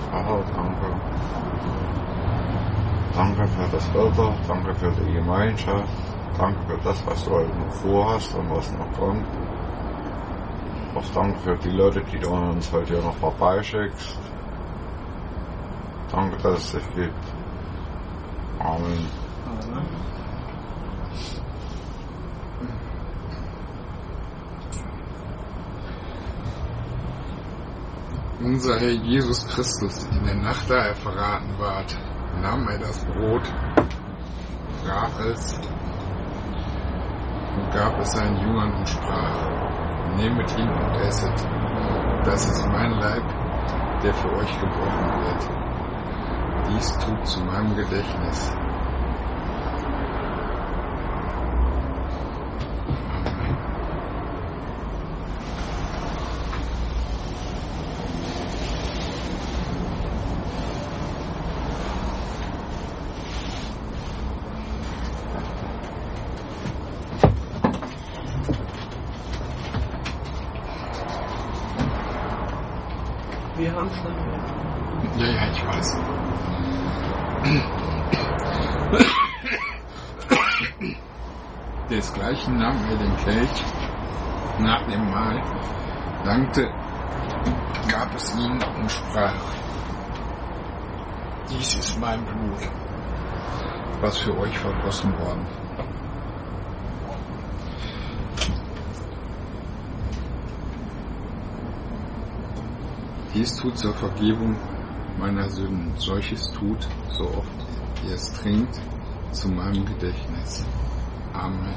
Vater, danke. Danke für das Wetter, danke für die Gemeinschaft, danke für das, was du heute noch vorhast und was noch kommt. Auch danke für die Leute, die du uns heute hier noch vorbeischickst. Danke, dass es dich gibt. Amen. Unser Herr Jesus Christus, in der Nacht, da er verraten ward, nahm er das Brot, brach es und gab es seinen Jüngern und sprach: Nehmet ihn und esset, das ist mein Leib, der für euch gebrochen wird. Dies tut zu meinem Gedächtnis. Wir haben es dann. Ja, ich weiß. Desgleichen nahm er den Kelch nach dem Mahl, dankte, gab es ihnen und sprach: Dies ist mein Blut, was für euch vergossen worden. Dies tut zur Vergebung meiner Sünden. Solches tut, so oft ihr es trinkt, zu meinem Gedächtnis. Amen.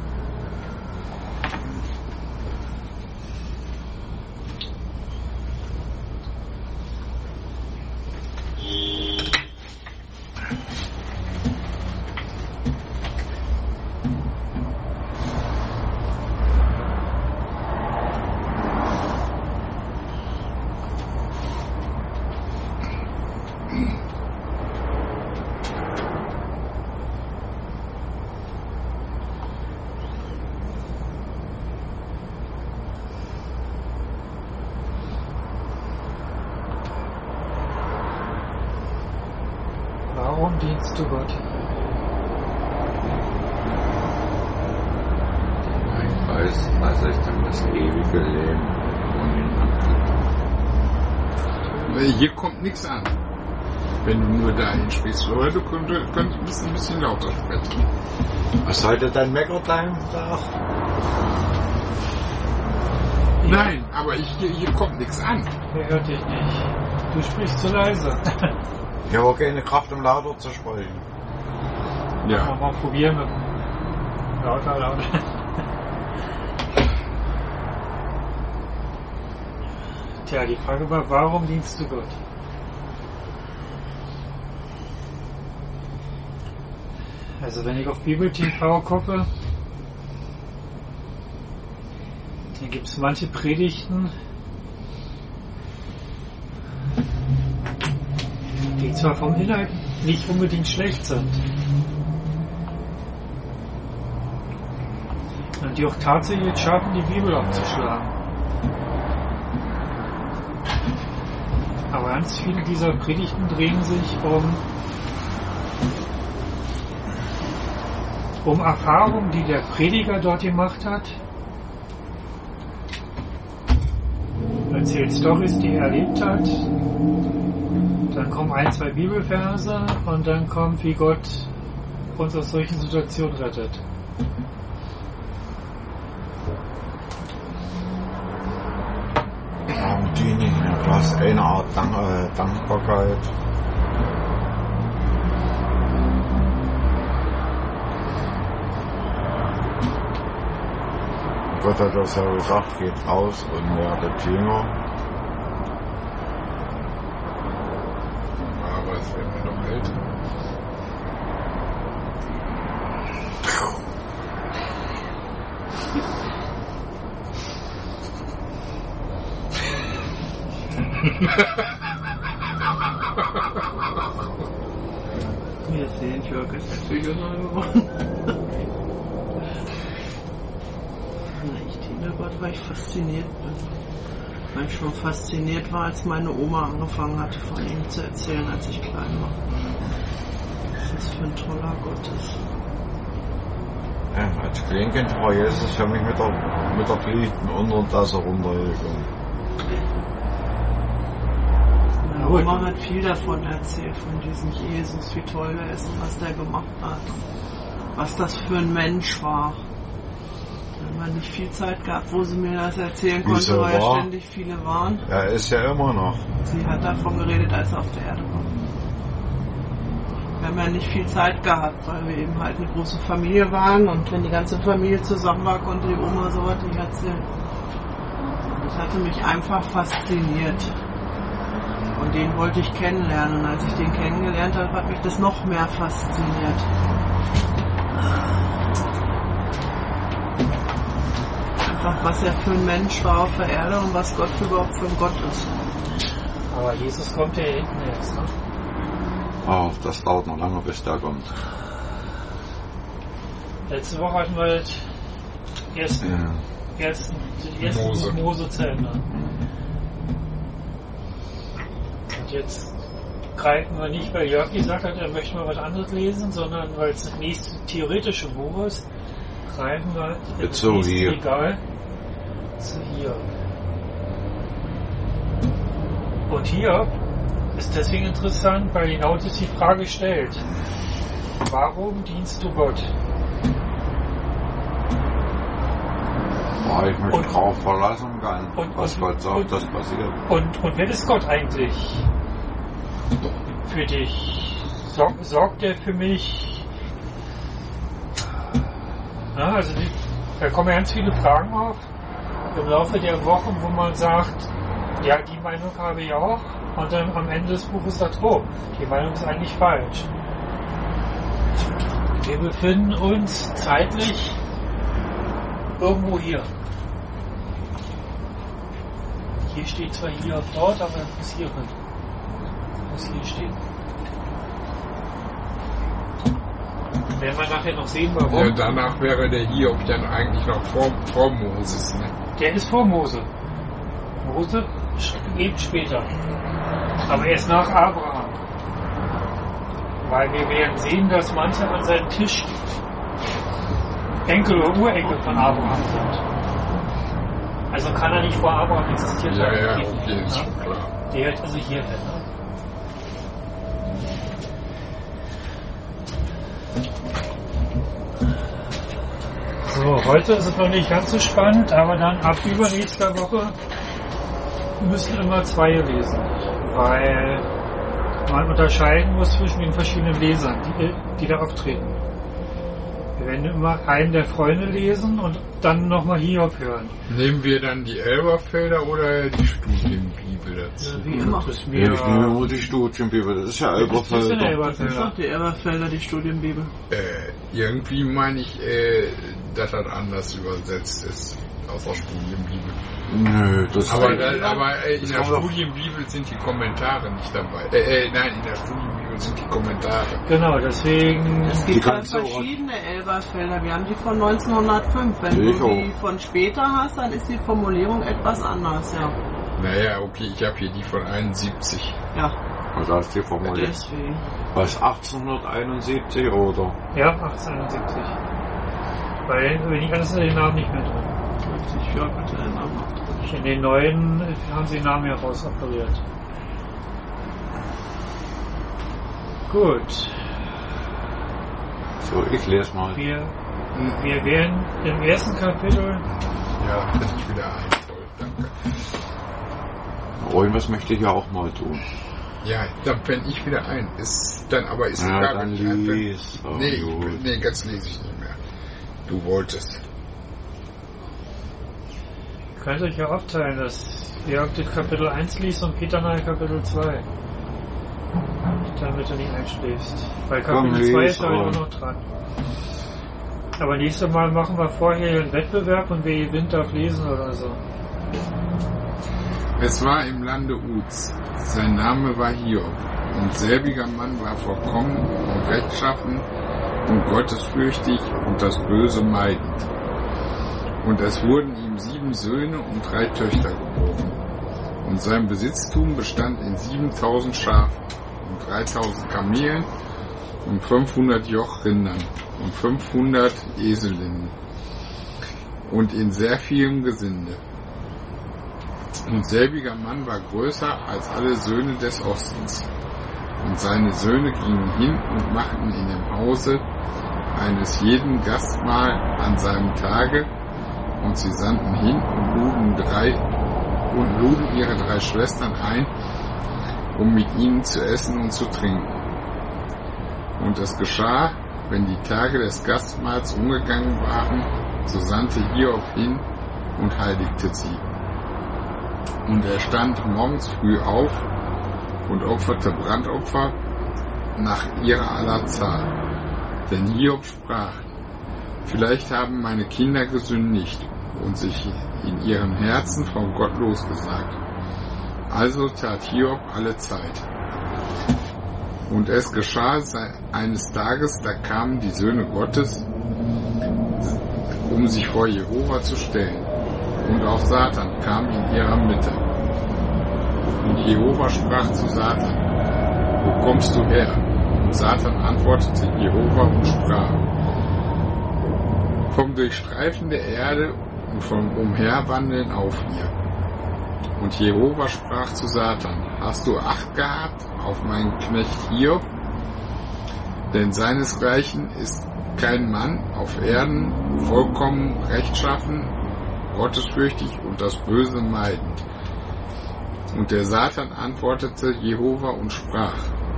Warum dienst du Gott? Ich weiß, was ich dann das ewige Leben von ihm habe. Hier kommt nichts an. Wenn du nur dahin sprichst, oder du könntest ein bisschen lauter sprechen. Was sollte dein Meckertime da? Nein, aber hier kommt nichts an. Wer hört dich nicht? Du sprichst zu leise. Ich habe auch keine Kraft, um lauter zu sprechen. Ja. Mal probieren mit lauter. Tja, die Frage war, warum dienst du Gott? Also wenn ich auf Bibel TV gucke, dann gibt es manche Predigten, die zwar vom Inhalt nicht unbedingt schlecht sind und die auch tatsächlich schaffen, die Bibel aufzuschlagen. Aber ganz viele dieser Predigten drehen sich um Erfahrungen, die der Prediger dort gemacht hat. Er erzählt Storys, die er erlebt hat. Dann kommen 1, 2 Bibelverse und dann kommt, wie Gott uns aus solchen Situationen rettet. Die nicht, du hast eine Art Dankbarkeit. Gott hat das ja gesagt, geht raus und werdet Jünger. Aber es werden wir noch älter. Wir sehen, Jörg ist natürlich jünger geworden. Ich Gott, weil ich fasziniert bin. Weil ich schon fasziniert war, als meine Oma angefangen hatte, von ihm zu erzählen, als ich klein war. Was das für ein toller Gott ist. Ja, als Kleinkind war Jesus für mich mit der Pflicht unter das runtergegangen. Meine Oma hat viel davon erzählt, von diesem Jesus, wie toll er ist und was der gemacht hat. Was das für ein Mensch war. Wenn man nicht viel Zeit gehabt, wo sie mir das erzählen konnte, weil ja ständig viele waren. Er ist ja immer noch. Sie hat davon geredet, als er auf der Erde war. Wir haben ja nicht viel Zeit gehabt, weil wir eben halt eine große Familie waren und wenn die ganze Familie zusammen war, konnte die Oma sowas nicht erzählen. Das hatte mich einfach fasziniert. Und den wollte ich kennenlernen. Und als ich den kennengelernt habe, hat mich das noch mehr fasziniert. Einfach, was er für ein Mensch war auf der Erde und was Gott überhaupt für ein Gott ist. Aber Jesus kommt ja hinten erst, ne? Oh, das dauert noch lange, bis der kommt. Letzte Woche hatten wir die ersten Mose zu Ende. Und jetzt greifen wir nicht, weil Jörg gesagt hat, er möchte mal was anderes lesen, sondern weil es das nächste theoretische Buch ist, greifen wir das nächste Regal zu hier. Und hier ist deswegen interessant, weil genau sich die Frage stellt: Warum dienst du Gott? Ich mich drauf verlassen kann, was Gott sagt, das passiert. Und wer ist Gott eigentlich für dich? Sorgt er für mich? Ja, also da kommen ja ganz viele Fragen auf im Laufe der Wochen, wo man sagt, ja, die Meinung habe ich auch. Und dann am Ende des Buches sagt, oh, die Meinung ist eigentlich falsch. Wir befinden uns zeitlich irgendwo hier. Hier steht zwar hier auf dort, aber bis hier hin. Muss hier stehen. Werden wir nachher noch sehen, warum. Ja, danach wäre der Hiob dann eigentlich noch vor Moses, ne? Der ist vor Mose. Mose lebt später. Aber erst nach Abraham. Weil wir werden sehen, dass manche an seinem Tisch Enkel oder Urenkel von Abraham sind. Also kann er nicht vor Abraham existiert haben. Ja, okay, ist schon klar. Der hört also hier hin. Ne? So, heute ist es noch nicht ganz so spannend, aber dann ab übernächster Woche müssen immer zwei lesen, weil man unterscheiden muss zwischen den verschiedenen Lesern, die da auftreten. Wir werden immer einen der Freunde lesen und dann nochmal Hiob hören. Nehmen wir dann die Elberfelder oder die Studienbibel dazu? Wie immer. Ich nehme nur die Studienbibel, das ist ja Elberfelder. Das ist doch die Elberfelder, die Studienbibel. Irgendwie meine ich, dass das anders übersetzt ist aus der Studienbibel. Nö, das aber in der Studienbibel sind die Kommentare nicht dabei. Nein, in der Studienbibel sind die Kommentare. Genau, deswegen. Es gibt ja verschiedene Elberfelder. Wir haben die von 1905. Wenn du die von später hast, dann ist die Formulierung etwas anders, ja. Naja, okay, ich habe hier die von 71. Ja. Also hast du die formuliert. Deswegen. Was, 1871 oder? Ja, 1871. Weil wenn ich alles den Namen nicht mehr drin. Ja, bitte den Namen noch drin. In den neuen haben sie den Namen ja rausoperiert. Gut. So, ich lese mal. Wir werden im ersten Kapitel. Ja, bin ich wieder ein. Voll, danke. Irgendwas möchte ich ja auch mal tun. Ja, dann bin ich wieder ein. Ist egal. Dann lies. Nee, ganz lese ich nicht mehr. Du wolltest. Ihr könnt euch ja aufteilen, dass Jörg das Kapitel 1 liest und Peter nachher Kapitel 2. Damit du nicht einschläfst. Weil Kapitel 2 ist ja auch noch dran. Aber nächstes Mal machen wir vorher einen Wettbewerb und wer gewinnt, darf lesen oder so. Es war im Lande Uz. Sein Name war Hiob. Und selbiger Mann war vollkommen und rechtschaffen und gottesfürchtig und das Böse meidend. Und es wurden ihm 7 Söhne und 3 Töchter geboren. Und sein Besitztum bestand in 7000 Schafen und 3000 Kamelen und 500 Jochrindern und 500 Eselinnen und in sehr vielem Gesinde. Und selbiger Mann war größer als alle Söhne des Ostens. Und seine Söhne gingen hin und machten in dem Hause eines jeden Gastmahl an seinem Tage, und sie sandten hin und luden ihre 3 Schwestern ein, um mit ihnen zu essen und zu trinken. Und es geschah, wenn die Tage des Gastmahls umgegangen waren, so sandte Hiob hin und heiligte sie. Und er stand morgens früh auf und opferte Brandopfer nach ihrer aller Zahl. Denn Hiob sprach: Vielleicht haben meine Kinder gesündigt und sich in ihrem Herzen von Gott losgesagt. Also tat Hiob alle Zeit. Und es geschah eines Tages, da kamen die Söhne Gottes, um sich vor Jehova zu stellen. Und auch Satan kam in ihrer Mitte. Und Jehova sprach zu Satan: Wo kommst du her? Und Satan antwortete Jehova und sprach: Vom Durchstreifen der Erde und vom Umherwandeln auf ihr. Und Jehova sprach zu Satan: Hast du Acht gehabt auf meinen Knecht Hiob? Denn seinesgleichen ist kein Mann auf Erden, vollkommen rechtschaffen, gottesfürchtig und das Böse meidend. Und der Satan antwortete Jehova und sprach: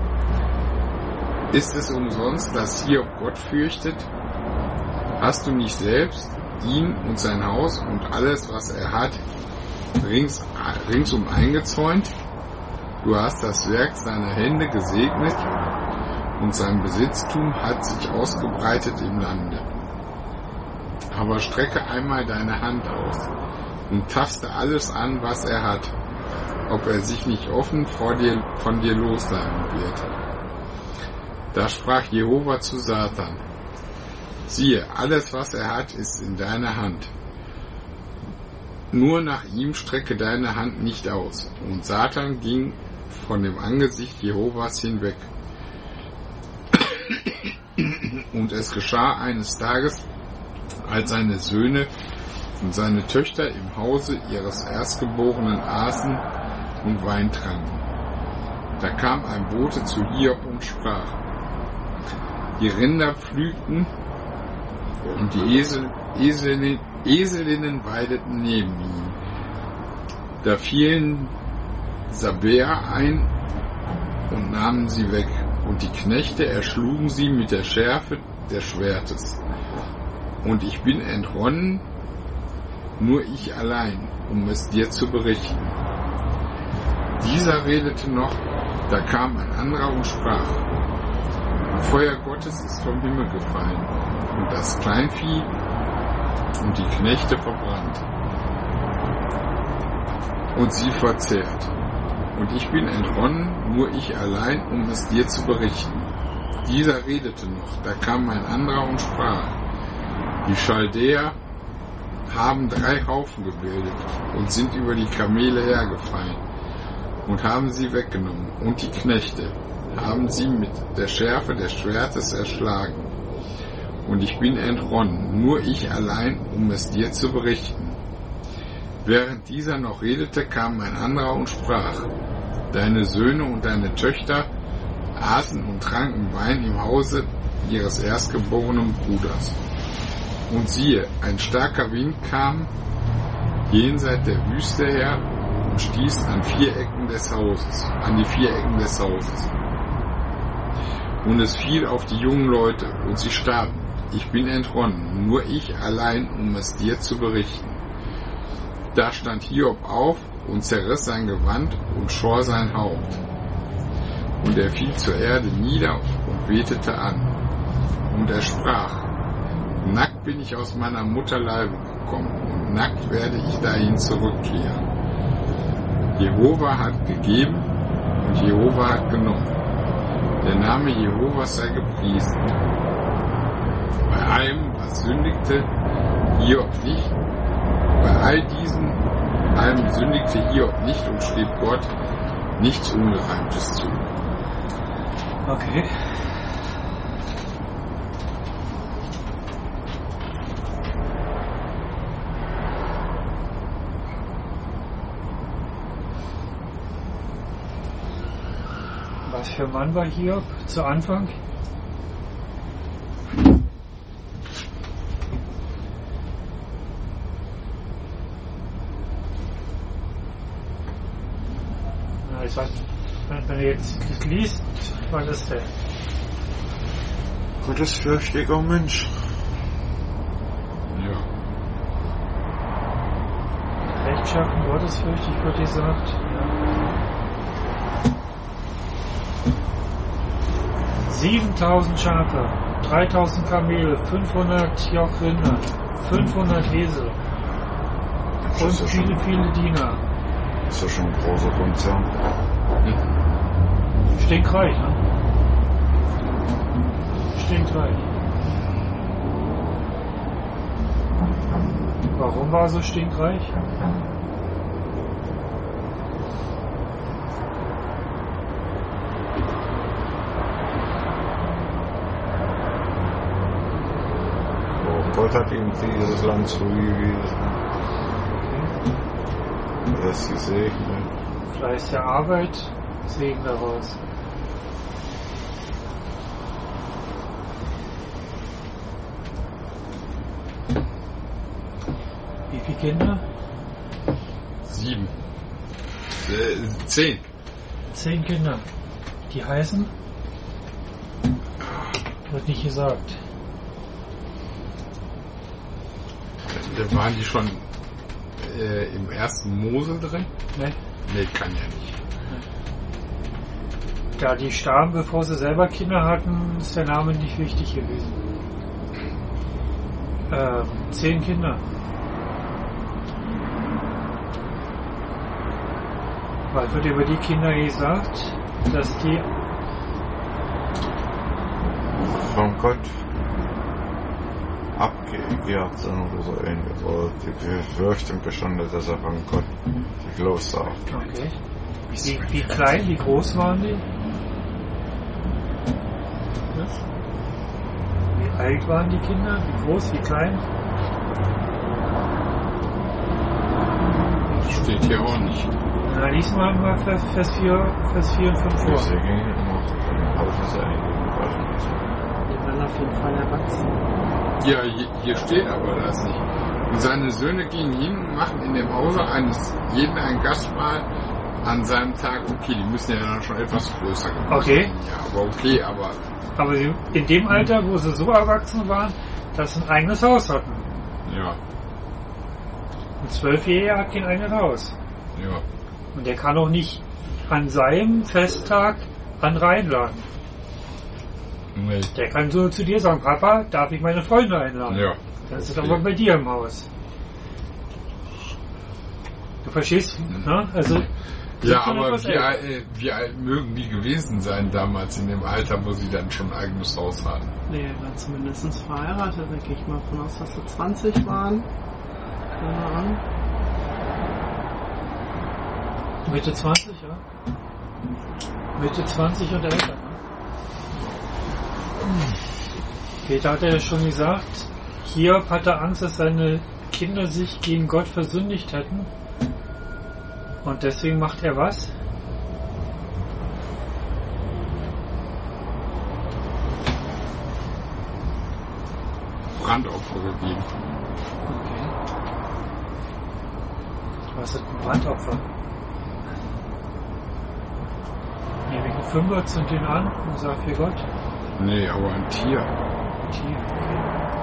Ist es umsonst, dass Hiob Gott fürchtet? Hast du nicht selbst ihn und sein Haus und alles, was er hat, ringsum eingezäunt? Du hast das Werk seiner Hände gesegnet, und sein Besitztum hat sich ausgebreitet im Lande. Aber strecke einmal deine Hand aus und taste alles an, was er hat, ob er sich nicht offen von dir lossagen wird. Da sprach Jehova zu Satan: Siehe, alles, was er hat, ist in deiner Hand. Nur nach ihm strecke deine Hand nicht aus. Und Satan ging von dem Angesicht Jehovas hinweg. Und es geschah eines Tages, als seine Söhne und seine Töchter im Hause ihres Erstgeborenen aßen und Wein tranken. Da kam ein Bote zu Hiob und sprach: Die Rinder pflügten und die Eselinnen weideten neben ihm. Da fielen Sabäer ein und nahmen sie weg, und die Knechte erschlugen sie mit der Schärfe des Schwertes. Und ich bin entronnen, nur ich allein, um es dir zu berichten. Dieser redete noch, da kam ein anderer und sprach: Feuer Gottes ist vom Himmel gefallen, und das Kleinvieh und die Knechte verbrannt und sie verzehrt. Und ich bin entronnen, nur ich allein, um es dir zu berichten. Dieser redete noch, da kam ein anderer und sprach: Die Chaldäer haben 3 Haufen gebildet und sind über die Kamele hergefallen und haben sie weggenommen, und die Knechte haben sie mit der Schärfe des Schwertes erschlagen. Und ich bin entronnen, nur ich allein, um es dir zu berichten. Während dieser noch redete, kam ein anderer und sprach: Deine Söhne und deine Töchter aßen und tranken Wein im Hause ihres erstgeborenen Bruders. Und siehe, ein starker Wind kam jenseits der Wüste her und stieß an die 4 Ecken des Hauses. Und es fiel auf die jungen Leute, und sie starben. Ich bin entronnen, nur ich allein, um es dir zu berichten. Da stand Hiob auf und zerriss sein Gewand und schor sein Haupt. Und er fiel zur Erde nieder und betete an. Und er sprach: Nackt bin ich aus meiner Mutterleibe gekommen, und nackt werde ich dahin zurückkehren. Jehova hat gegeben und Jehova hat genommen. Der Name Jehovas sei gepriesen. Bei allem, was sündigte, Hiob nicht. Bei all diesen allem sündigte Hiob nicht und schrieb Gott nichts Ungereimtes zu. Okay. Was für ein Mann war Hiob zu Anfang? Na, ich weiß, wenn du jetzt das liest, was ist der? Gottesfürchtiger Mensch. Ja. Rechtschaffen, gottesfürchtig wird gesagt. Ja. 7.000 Schafe, 3.000 Kamele, 500 Jochrinder, 500 Esel und viele, viele Diener. Ist ja schon ein großer Konzern. Stinkreich, ne? Stinkreich. Warum war er so stinkreich? Gott hat ihm dieses Land zugewiesen. Er ist gesegnet. Fleiß der Arbeit, Segen daraus. Wie viele Kinder? 7. 10. 10 Kinder. Die heißen? Wird nicht gesagt. Da waren die schon im ersten Mose drin? Ne? Nee, kann ja nicht. Da die starben, bevor sie selber Kinder hatten, ist der Name nicht wichtig gewesen. 10 Kinder. Was wird über die Kinder gesagt? Dass die Von Gott abgekehrt sind oder so ähnlich. Oder die befürchten bestimmt, dass er von Gott sich lossagt. Okay. Wie klein, wie groß waren die? Was? Wie alt waren die Kinder? Wie groß, wie klein? Steht hier auch nicht. Na, lies mal Vers 4 und 5 vor. Sie gingen immer von dem Haus einigen. Die waren auf jeden Fall erwachsen. Ja, hier steht aber das nicht. Und seine Söhne gingen hin und machten in dem Hause eines jeden ein Gastmahl an seinem Tag. Okay, die müssen ja dann schon etwas größer gemacht Okay. sein. Ja, aber okay, aber Aber in dem Alter, wo sie so erwachsen waren, dass sie ein eigenes Haus hatten. ja, Ein 12-Jähriger hat kein eigenes Haus. ja. Und der kann auch nicht an seinem Festtag an reinladen. Nee. Der kann so zu dir sagen, Papa, darf ich meine Freunde einladen? Ja. Dann ist es aber bei dir im Haus. Du verstehst, ne? Also, Ja, schon aber etwas älter. wie alt mögen die gewesen sein damals in dem Alter, wo sie dann schon ein eigenes Haus hatten? Nee, waren zumindest verheiratet, da gehe ich mal von aus, dass sie 20 waren. Keine Ahnung. Mitte 20, ja? Mitte 20 und älter, ne? Peter hat ja schon gesagt, Hiob hatte Angst, dass seine Kinder sich gegen Gott versündigt hätten. Und deswegen macht er was? Brandopfer gegeben. Okay. Was ist ein Brandopfer? Nehme ich einen Fünfer, zünd den an und sag für Gott. Nee, aber ein Tier. Tier, okay.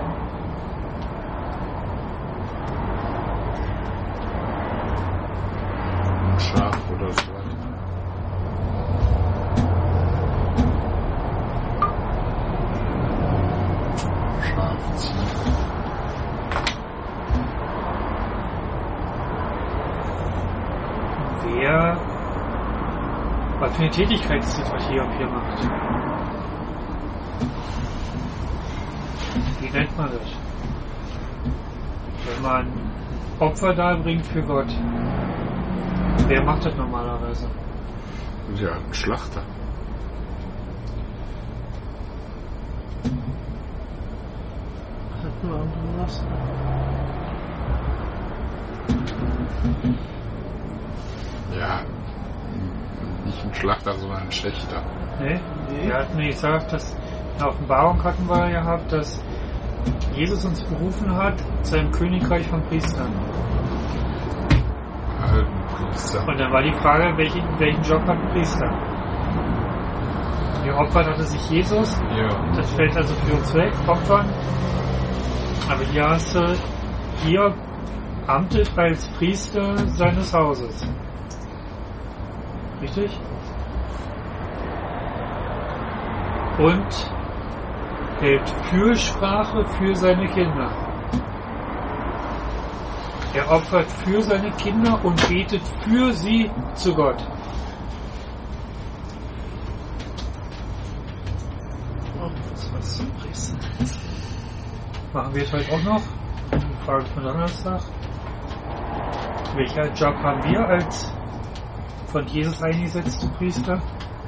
Ein Schaf oder so. Schaf, Ziege. Was für eine Tätigkeit ist das, was Hiob hier macht? Wie nennt man das? Wenn man Opfer darbringt für Gott. Wer macht das normalerweise? Ja, ein Schlachter. Hat nur andere was. Ja, nicht ein Schlachter, sondern ein Schächter. Nee? Er hat mir gesagt, dass in der Offenbarung hatten wir gehabt, dass Jesus uns berufen hat zu einem Königreich von Priestern. Ein Priester. Und dann war die Frage, welchen Job hat ein Priester? Geopfert hatte sich Jesus. Ja. Das fällt also für uns weg, Opfern. Aber hier hast du, hier amtet als Priester seines Hauses. Richtig? Und hält Fürsprache für seine Kinder. Er opfert für seine Kinder und betet für sie zu Gott. Was zum Priester. Machen wir es heute auch noch? Die Frage von Donnerstag. Welcher Job haben wir als von Jesus eingesetzte Priester?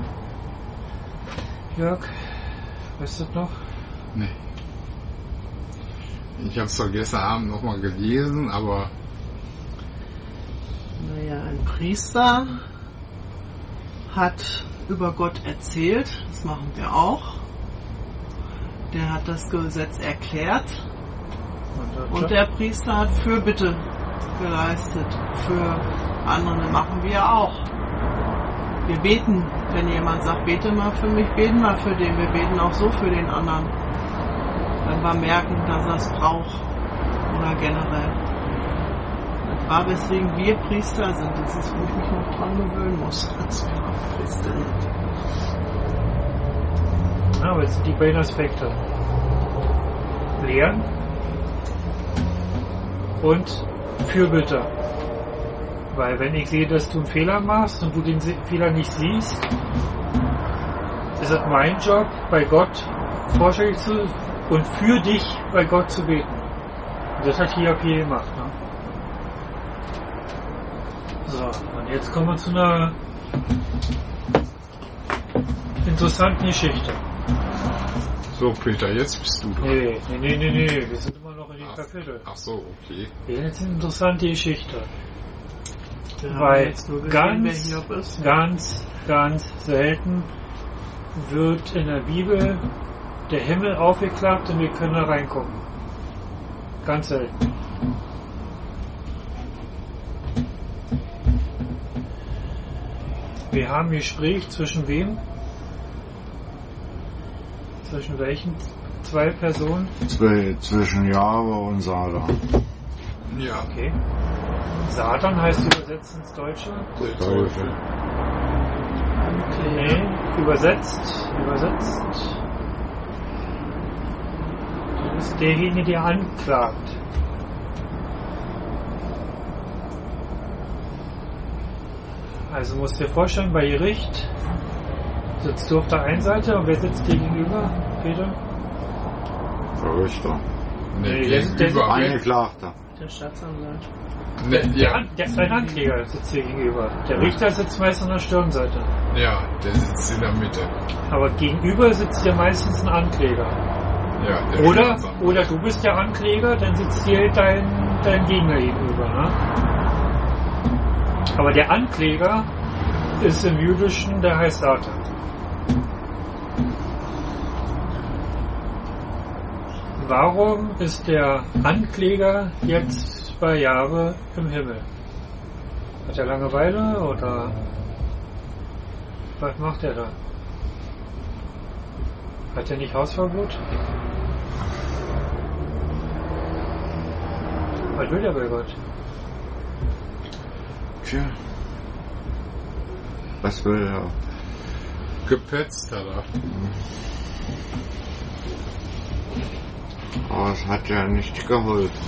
Jörg, weißt du das noch? Nee. Ich habe es zwar gestern Abend nochmal gelesen, aber... Naja, ein Priester hat über Gott erzählt, das machen wir auch. Der hat das Gesetz erklärt und der Priester hat Fürbitte geleistet für andere, machen wir auch. Wir beten, wenn jemand sagt, bete mal für mich, beten wir für den, wir beten auch so für den anderen. Wenn wir merken, dass er es braucht oder generell. Das war, weswegen wir Priester sind, das ist, wo ich mich noch dran gewöhnen muss, dass wir auch Priester sind. Ja, aber jetzt sind die beiden Aspekte. Lehren und Fürbitte. Weil wenn ich sehe, dass du einen Fehler machst und du den Fehler nicht siehst, ist es mein Job, bei Gott vorstellig zu und für dich bei Gott zu beten. Und das hat Hiob hier gemacht. Ne? So, und jetzt kommen wir zu einer interessanten Geschichte. So, Peter, jetzt bist du dran. Nee, wir sind immer noch in den Kapitel. Ach so, okay. Jetzt eine interessante Geschichte. Ja, Weil jetzt nur gesehen, wer Hiob ist. ganz selten wird in der Bibel der Himmel aufgeklappt und wir können da reingucken. Ganz selten. Wir haben ein Gespräch zwischen wem? Zwischen welchen zwei Personen? Zwischen Jahwe und Satan. Ja. Okay. Satan heißt übersetzt ins Deutsche? Der Teufel. Nee, übersetzt. Das ist derjenige, der anklagt. Also musst du dir vorstellen, bei Gericht sitzt du auf der einen Seite und wer sitzt dir gegenüber, Peter? Der Richter. Nee, der gegenüber. Angeklagter. Der Staatsanwalt. Dein Ankläger sitzt hier gegenüber. Der Richter sitzt meist an der Stirnseite. Ja, der sitzt in der Mitte. Aber gegenüber sitzt dir meistens ein Ankläger. Ja, der Oder Staatsanwalt. du bist der Ankläger, dann sitzt dir dein Gegner gegenüber. Ne? Aber der Ankläger ist im Jüdischen, der heißt Satan. Warum ist der Ankläger jetzt bei Jahwe im Himmel? Hat er Langeweile oder was macht er da? Hat er nicht Hausverbot? Was will er bei Gott? Tja. Was will er? Gepetzt hat er. Aber es hat ja nicht geholfen.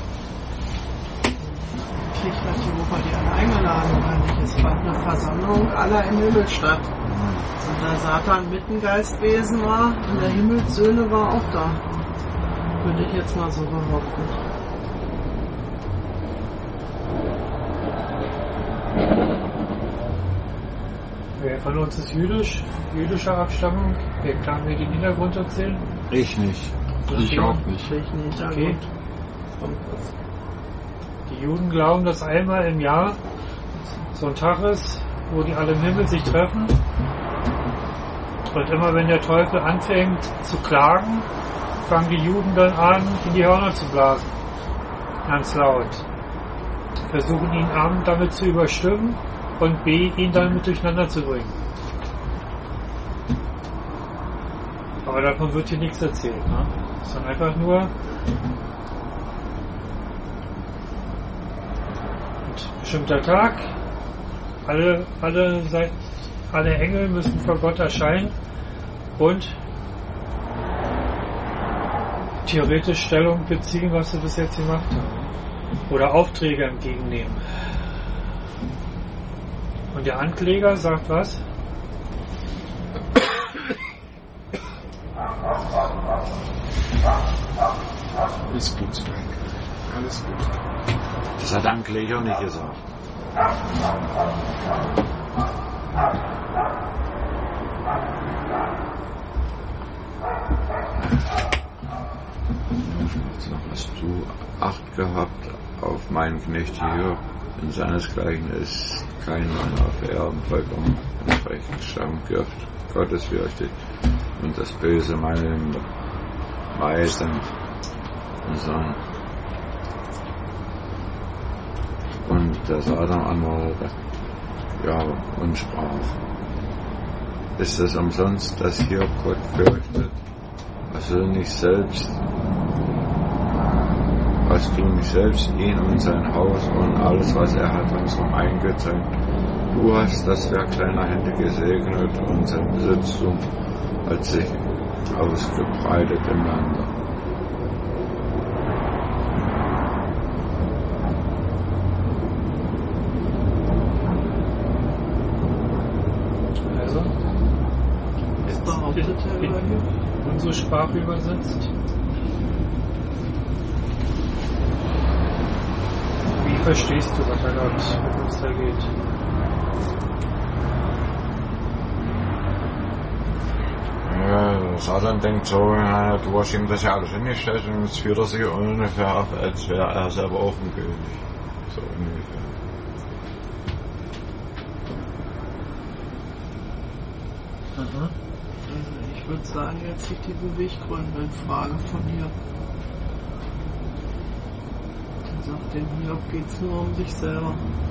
Eigentlich hat Jehova die alle eingeladen, oder nicht? Es fand eine Versammlung aller im Himmel statt. Und da Satan Mittengeistwesen war, und der Himmelssöhne war auch da. Würde ich jetzt mal so behaupten. Wer von uns ist jüdischer Abstammung? Wer kann mir den Hintergrund erzählen? Ich nicht. Ich auch nicht. Ich nicht. Okay. Die Juden glauben, dass einmal im Jahr so ein Tag ist, wo die alle im Himmel sich treffen. Und immer wenn der Teufel anfängt zu klagen, fangen die Juden dann an, in die Hörner zu blasen. Ganz laut. Versuchen ihn damit zu überstimmen und B, ihn damit durcheinander zu bringen. Aber davon wird hier nichts erzählt, ne? Sondern einfach nur ein bestimmter Tag, alle Engel müssen vor Gott erscheinen und theoretisch Stellung beziehen, was sie bis jetzt gemacht haben. Oder Aufträge entgegennehmen. Und der Ankläger sagt was? Ist gut, Frank. Alles gut. Das hat der Ankläger nicht gesagt. So, hast du Acht gehabt auf meinen Knecht hier, in seinesgleichen ist kein Mann auf Erden vollkommen entsprechend Stammgift Gottes fürchtet und das Böse meinen Weisen und so. Und der Satan antwortete, ja, und sprach, ist es umsonst, dass hier Gott fürchtet? Hast du nicht selbst ihn und sein Haus und alles, was er hat, unserem eingezäunt? Du hast das Werk deiner Hände gesegnet und sein Besitztum hat sich ausgebreitet im Lande. Also, Das behauptet er über hier. unsere Sprache übersetzt. Wie verstehst du, was da Gott mit uns da geht? Ja, Satan denkt so, du hast ihm das ja alles hingestellt und jetzt führt er sich ungefähr ab, als wäre er selber auch ein König. So ungefähr. Aha. Also ich würde sagen, er zieht die Beweggründe in Frage von hier. Er sagt, dem Hiob geht es nur um sich selber.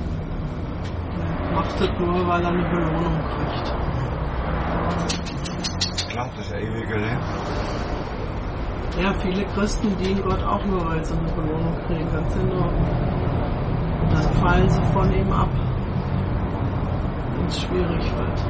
Er macht es nur, weil er eine Belohnung kriegt. Klar, das ewige Leben. Ja, viele Christen dienen Gott auch nur, weil sie eine Belohnung kriegen, ganz enorm. Und dann fallen sie von ihm ab, wenn es schwierig wird.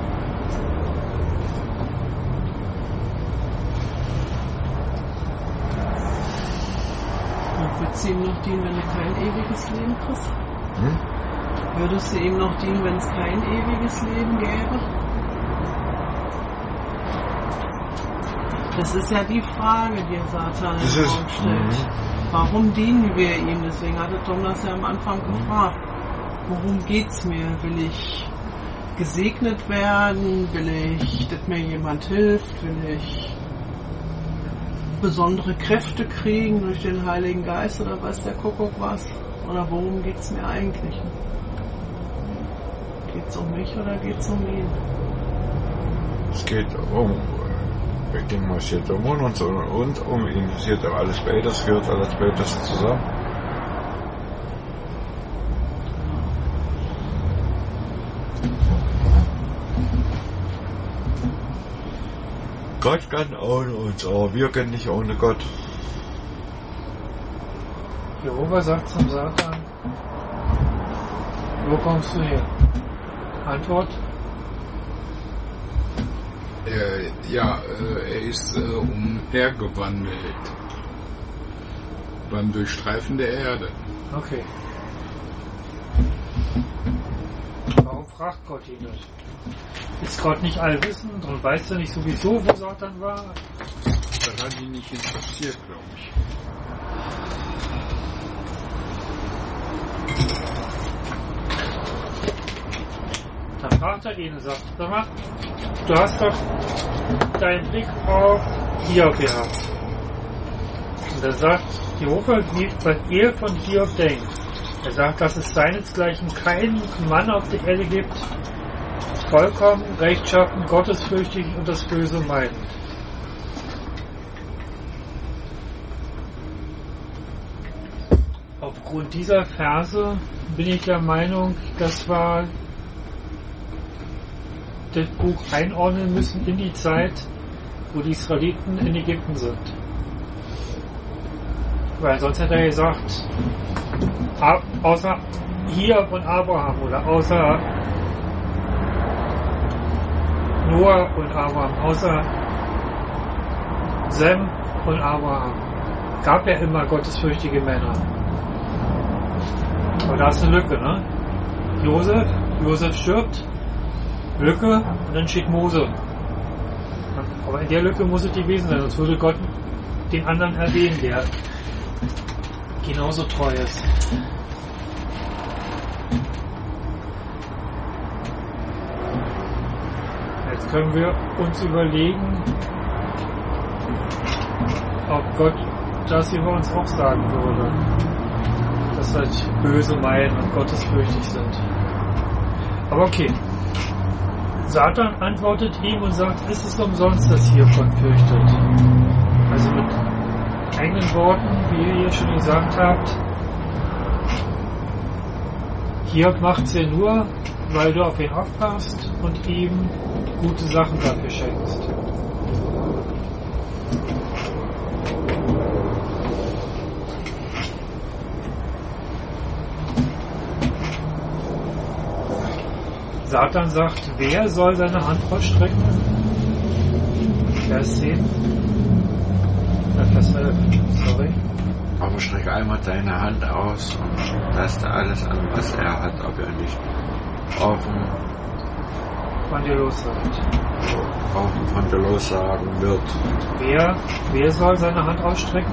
Und würdest du ihm noch dienen, wenn du kein ewiges Leben kriegst? Würdest du ihm noch dienen, wenn es kein ewiges Leben gäbe? Das ist ja die Frage, die Satan im Raum stellt. Warum dienen wir ihm? Deswegen hatte Tom das ja am Anfang gefragt. Worum geht's mir? Will ich gesegnet werden? Will ich, dass mir jemand hilft? Will ich besondere Kräfte kriegen durch den Heiligen Geist oder weiß der Kuckuck was? Oder worum geht's mir eigentlich? Geht's um mich oder geht's um ihn? Es geht um, es geht um uns und um ihn. Es geht um alles beides, gehört alles beides zusammen. Gott kann ohne uns, aber wir können nicht ohne Gott. Jehova sagt zum Satan, wo kommst du her? Antwort? Er ist umhergewandelt beim Durchstreifen der Erde. Okay. Warum fragt Gott ihn das? Ist Gott nicht allwissend und weiß er nicht sowieso, wo Satan war? Das hat ihn nicht interessiert, glaube ich. Dann fragt er ihn und sagt, sag mal, du hast doch deinen Blick auf Hiob gehabt. Und er sagt Jehova, was ihr von Hiob denkt. Er sagt, dass es seinesgleichen keinen Mann auf der Erde gibt, vollkommen, rechtschaffen, gottesfürchtig und das Böse meidend. Aufgrund dieser Verse bin ich der Meinung, dass wir das Buch einordnen müssen in die Zeit, wo die Israeliten in Ägypten sind. Weil sonst hätte er gesagt, außer Hiob und Abraham oder außer Noah und Abraham, außer Sem und Abraham, gab ja immer gottesfürchtige Männer. Aber da ist eine Lücke, ne? Josef stirbt, Lücke, und dann steht Mose. Aber in der Lücke muss es gewesen sein, sonst würde Gott den anderen erwähnen, der genauso treu ist. Jetzt können wir uns überlegen, ob Gott das über uns auch sagen würde, dass wir böse meiden und gottesfürchtig sind. Aber okay. Satan antwortet ihm und sagt, ist es umsonst, dass Hiob fürchtet? Also mit eigenen Worten, wie ihr hier schon gesagt habt, Hiob macht es ja nur, weil du auf ihn aufpasst und ihm gute Sachen dafür schenkst. Satan sagt, wer soll seine Hand ausstrecken? Vers 10. Vers 11, sorry. Aber streck einmal deine Hand aus und taste alles an, was er hat, ob er nicht offen von dir lossagt. Offen von dir lossagen wird. Wer soll seine Hand ausstrecken?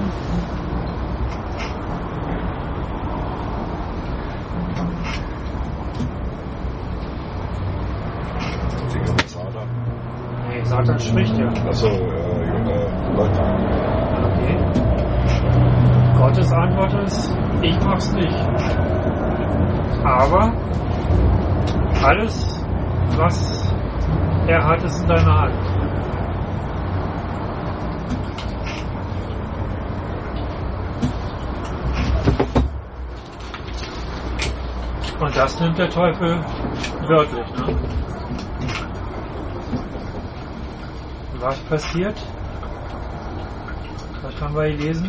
Satan spricht ja. Achso, Gott. Okay. Gottes Antwort ist, ich mach's nicht. Aber alles, was er hat, ist in deiner Hand. Und das nimmt der Teufel wörtlich, ne? Was passiert? Was haben wir gelesen?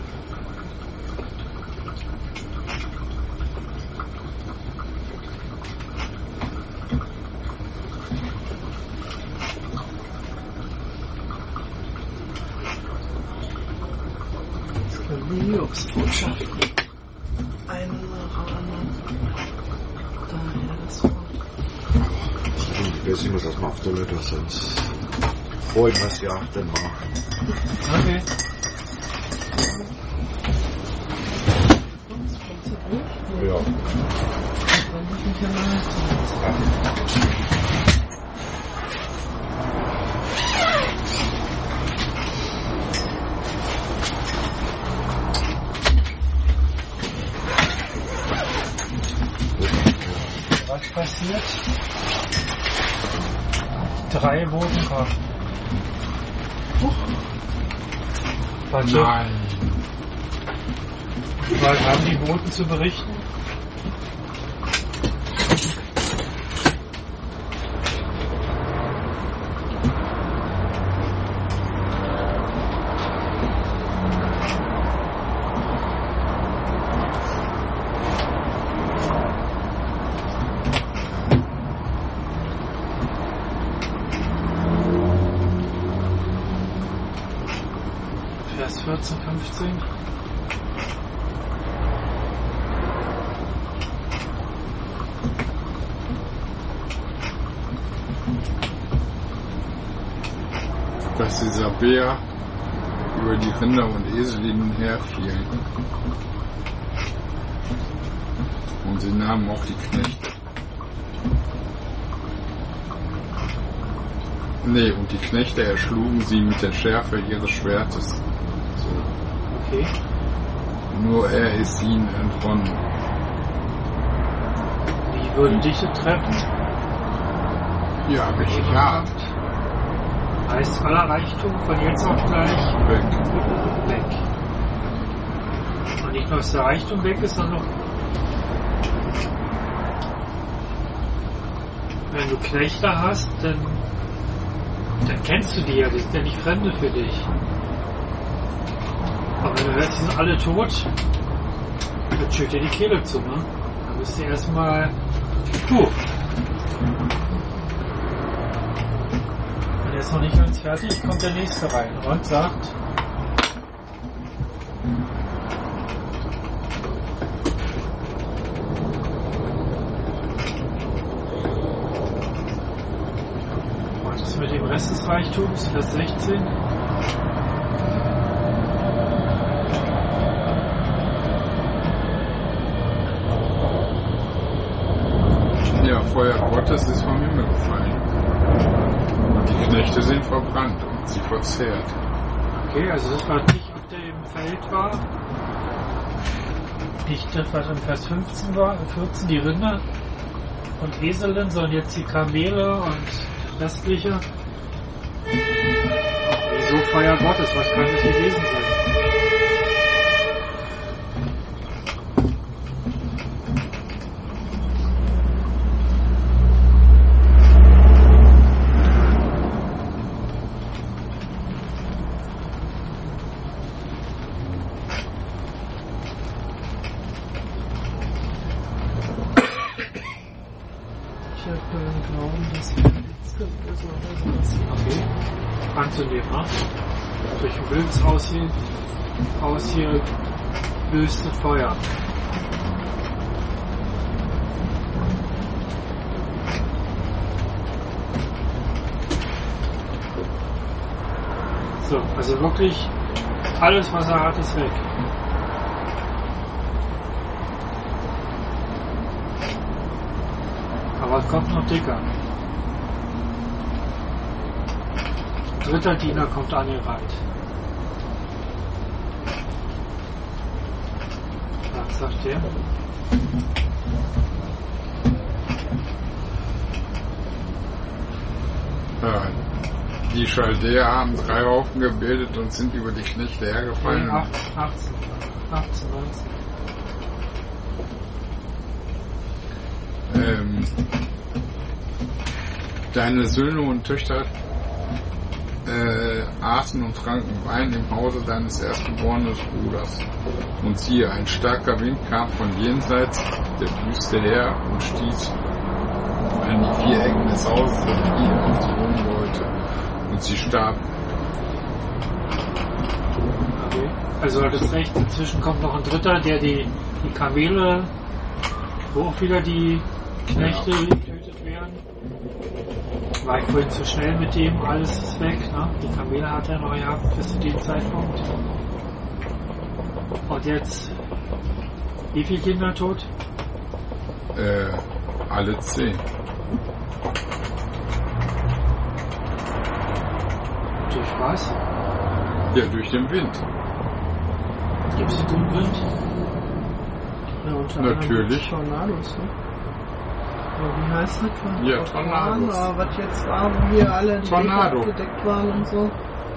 Hiobsbotschaft. Eine nach der anderen. Daher das Wort. Ich muss erstmal auf Toilette, sonst freuen wir uns ja dann mal. Okay. Ja. Was passiert? 3 Boten kommen. Nein. Was haben die Boten zu berichten? Vers 14, 15. Dass dieser Bär über die Rinder und Esel hin und her fiel. Und sie nahmen auch die Knechte. Nee, und die Knechte erschlugen sie mit der Schärfe ihres Schwertes. So. Okay. Nur er ist ihnen entronnen. Wie würden dich das treffen? Ja, richtig hart. Heißt aller Reichtum von jetzt auf gleich weg. Und nicht nur, dass der Reichtum weg ist, sondern noch, wenn du Knechte hast, dann kennst du die ja, die sind ja nicht Fremde für dich. Aber wenn du hörst, die sind alle tot, dann schüttet dir die Kehle zu, ne? Dann bist du erstmal Und er ist noch nicht ganz fertig, kommt der nächste rein und sagt: Was ist mit dem Rest des Reichtums? Vers 16. Ja, Feuer Gottes ist vom Himmel gefallen. Und die Knechte sind verbrannt und sie verzehrt. Okay, also das, was nicht auf dem Feld war, nicht das, was in Vers 15 war, 14 die Rinder und Eselinnen, sondern jetzt die Kamele und restliche. Wieso Feuer Gottes? Was kann das gewesen sein? Okay. Anzunehmen, ne? Durch den Bildungshaus hier löst das Feuer. So, also wirklich alles, was er hat, ist weg. Aber es kommt noch dicker. Dritter Diener kommt angereiht. Was sagt der? Ja, die Chaldäer haben 3 Haufen gebildet und sind über die Knechte hergefallen. 18, 19. Deine Söhne und Töchter aßen und tranken Wein im Hause deines erstgeborenen Bruders. Und siehe, ein starker Wind kam von jenseits der Wüste her und stieß an die 4 Ecken des Hauses und fiel auf die jungen Leute. Und sie starben. Okay. Also hat es recht, inzwischen kommt noch ein dritter, der die Kamele, wo auch wieder die Knechte getötet werden. War ich vorhin zu schnell mit dem, alles ist weg, ne? Die Kamele hat er noch gehabt bis zu dem Zeitpunkt. Und jetzt, wie viele Kinder tot? Alle 10. Durch was? Ja, durch den Wind. Gibt es den Wind? Ja, unter Natürlich. Tornados, ne? Wie heißt das? Ja, Tornados. Was jetzt war, wo wir alle die Tornado abgedeckt waren und so.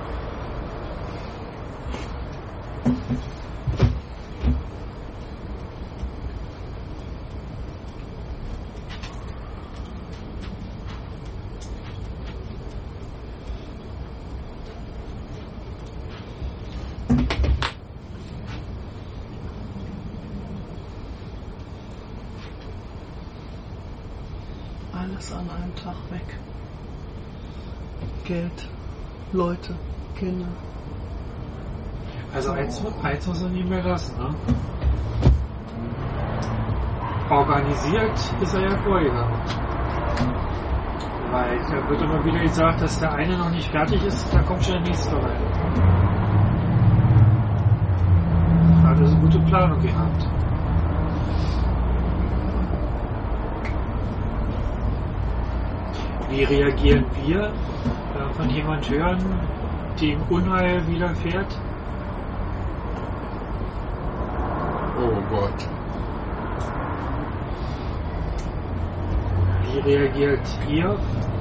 Alles an einem Tag weg. Geld, Leute, Kinder. Also eins muss man nicht mehr lassen, ne? Organisiert ist er ja vorgegangen. Weil da wird immer wieder gesagt, dass der eine noch nicht fertig ist, da kommt schon der nächste rein. Er hat also gute Planung gehabt. Wie reagieren wir, von jemand hören, dem Unheil widerfährt? Oh Gott. Wie reagiert ihr?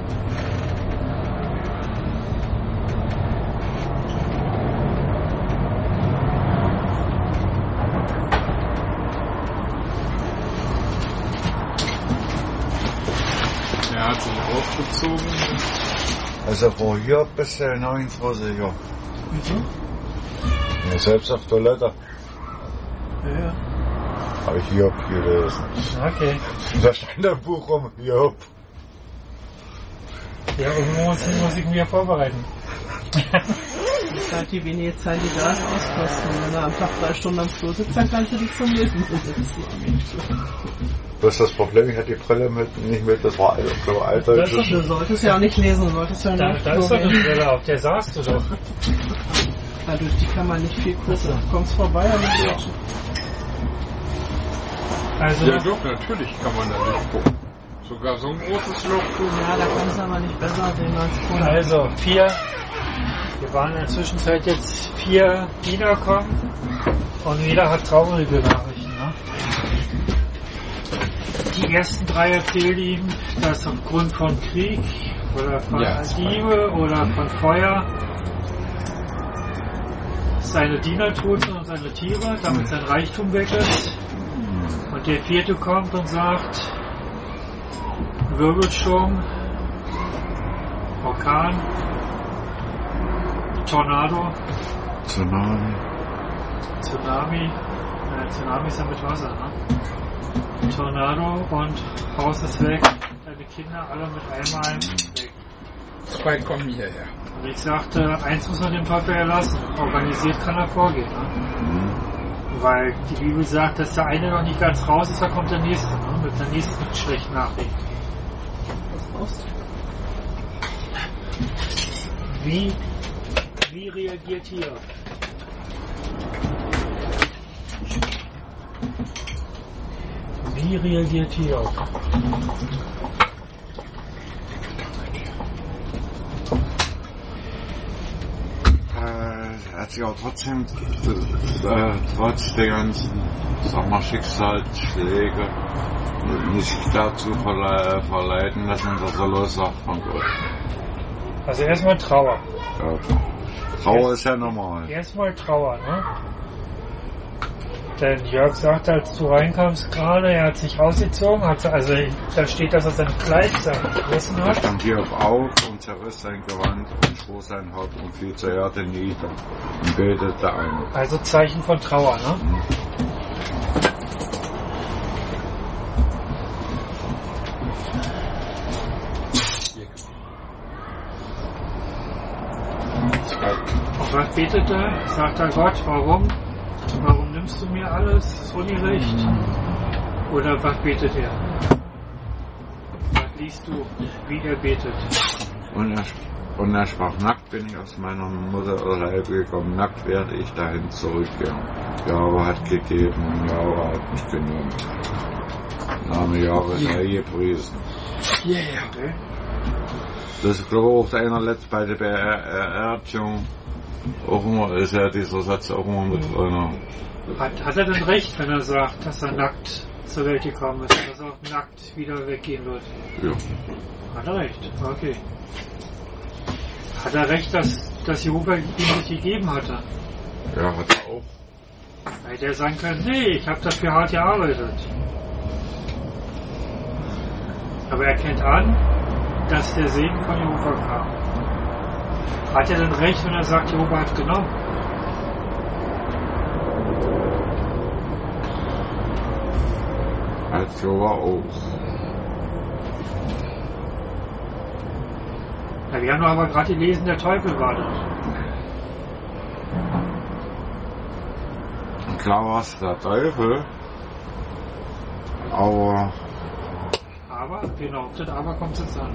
Er hat sich aufgezogen. Also vor hier bis 29 Jahre. Wieso? Ja, selbst auf Toilette Ja. habe ich Hiob gelesen. Okay. Da stand ein Buch um Hiob. Ja, irgendwo muss ich mich vorbereiten. Das ist halt die wenige Zeit, die da auskosten. Wenn du am Tag 3 Stunden am Klo sitzt, dann kannst du dich zum Lesen setzen. Das ist das Problem, ich hatte die Brille nicht mit, das war so alter. Das ist doch Du solltest ja auch nicht lesen, du solltest ja Da nicht ist doch eine Brille auf, der saßt du doch. Ja, durch die kann man nicht viel gucken. Du kommst vorbei an den Bildschirm. Also, Ja doch, natürlich kann man da nicht gucken. Sogar so ein großes Loch. Ja, da kannst du aber nicht besser sehen als vorher. also 4. Wir waren in der Zwischenzeit jetzt 4 wiederkommen und jeder hat traurige Nachrichten. Ne? Die ersten 3 erzählen ihm, dass aufgrund von Krieg oder von Diebe oder von Feuer seine Diener toten und seine Tiere, damit sein Reichtum weg ist. Und der 4. kommt und sagt, Wirbelsturm, Orkan, Tornado, Tsunami. Tsunami ist ja mit Wasser, ne? Tornado und Haus ist weg, deine Kinder alle mit einmal weg. 2 kommen hierher. Und ich sagte, eins muss man dem Teufel erlassen, organisiert kann er vorgehen, ne? Weil die Bibel sagt, dass der eine noch nicht ganz raus ist, da kommt der nächste, ne? Mit der nächsten schlechten Nachricht. Was raus? Wie reagiert hier? Wie reagiert hier? Hat sich auch trotzdem, trotz der ganzen, sag mal, Schicksalsschläge, nicht dazu verleiten lassen, dass er lossagt von Gott. Also erstmal Trauer. Ja. Trauer ist ja normal. Erstmal Trauer, ne? Denn Jörg sagt, als du reinkamst gerade, er hat sich ausgezogen, da steht, dass er sein Kleid zerrissen Er hat. stand hier auf und zerriss sein Gewand und schwor sein Haupt und fiel zur Erde nieder und betete an. Also Zeichen von Trauer, ne? Und was betet er? Sagt er Gott, warum? Warum nimmst du mir alles? Das ist ungerecht. Oder was betet er? Was liest du, wie er betet? Und er sprach, nackt bin ich aus meiner Mutter Leib gekommen, nackt werde ich dahin zurückkehren. Jahwe hat gegeben und Jahwe hat mich genommen. Name Jahwe sei gepriesen. Yeah. Okay. Das ist, glaube ich, auch einer letzt bei der Beerdigung. Auch immer ist ja dieser Satz auch immer mit drin. Hat er denn recht, wenn er sagt, dass er nackt zur Welt gekommen ist, dass er auch nackt wieder weggehen wird? Ja. Hat er recht, okay. Hat er recht, dass Jehova ihm nicht gegeben hatte? Ja, hat er auch. Hätte er sagen können, nee, ich habe dafür hart gearbeitet. Aber er kennt an, dass der Segen von Jehova kam. Hat er denn recht, wenn er sagt, Jehova hat genommen? Hat Jehova auch. Ja, wir haben doch aber gerade gelesen, der Teufel wartet. Klar war es der Teufel, aber Genau, auf das Aber kommt es jetzt an.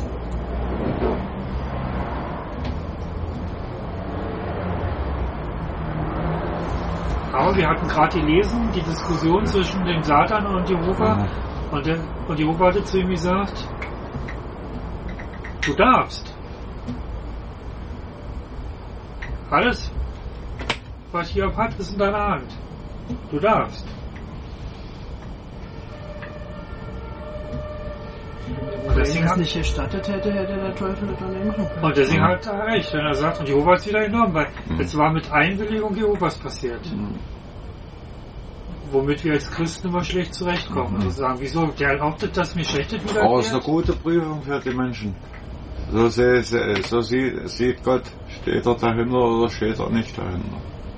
Aber wir hatten gerade gelesen, die Diskussion zwischen dem Satan und Jehova. Und Jehova hatte zu ihm gesagt, du darfst. Alles, was Hiob hat, ist in deiner Hand. Du darfst. Und Wenn deswegen er es nicht gestattet hätte, hätte der Teufel das doch nicht machen können. Und deswegen hat er recht, wenn er sagt, und Jehova hat es wieder genommen, weil es war mit Einwilligung Jehovas passiert. Womit wir als Christen immer schlecht zurechtkommen. Also sagen, wieso? Der erlaubt, dass mir Schlechtes wieder Aber es ist eine gute Prüfung für die Menschen. So sieht Gott, steht er dahinter oder steht er nicht dahinter.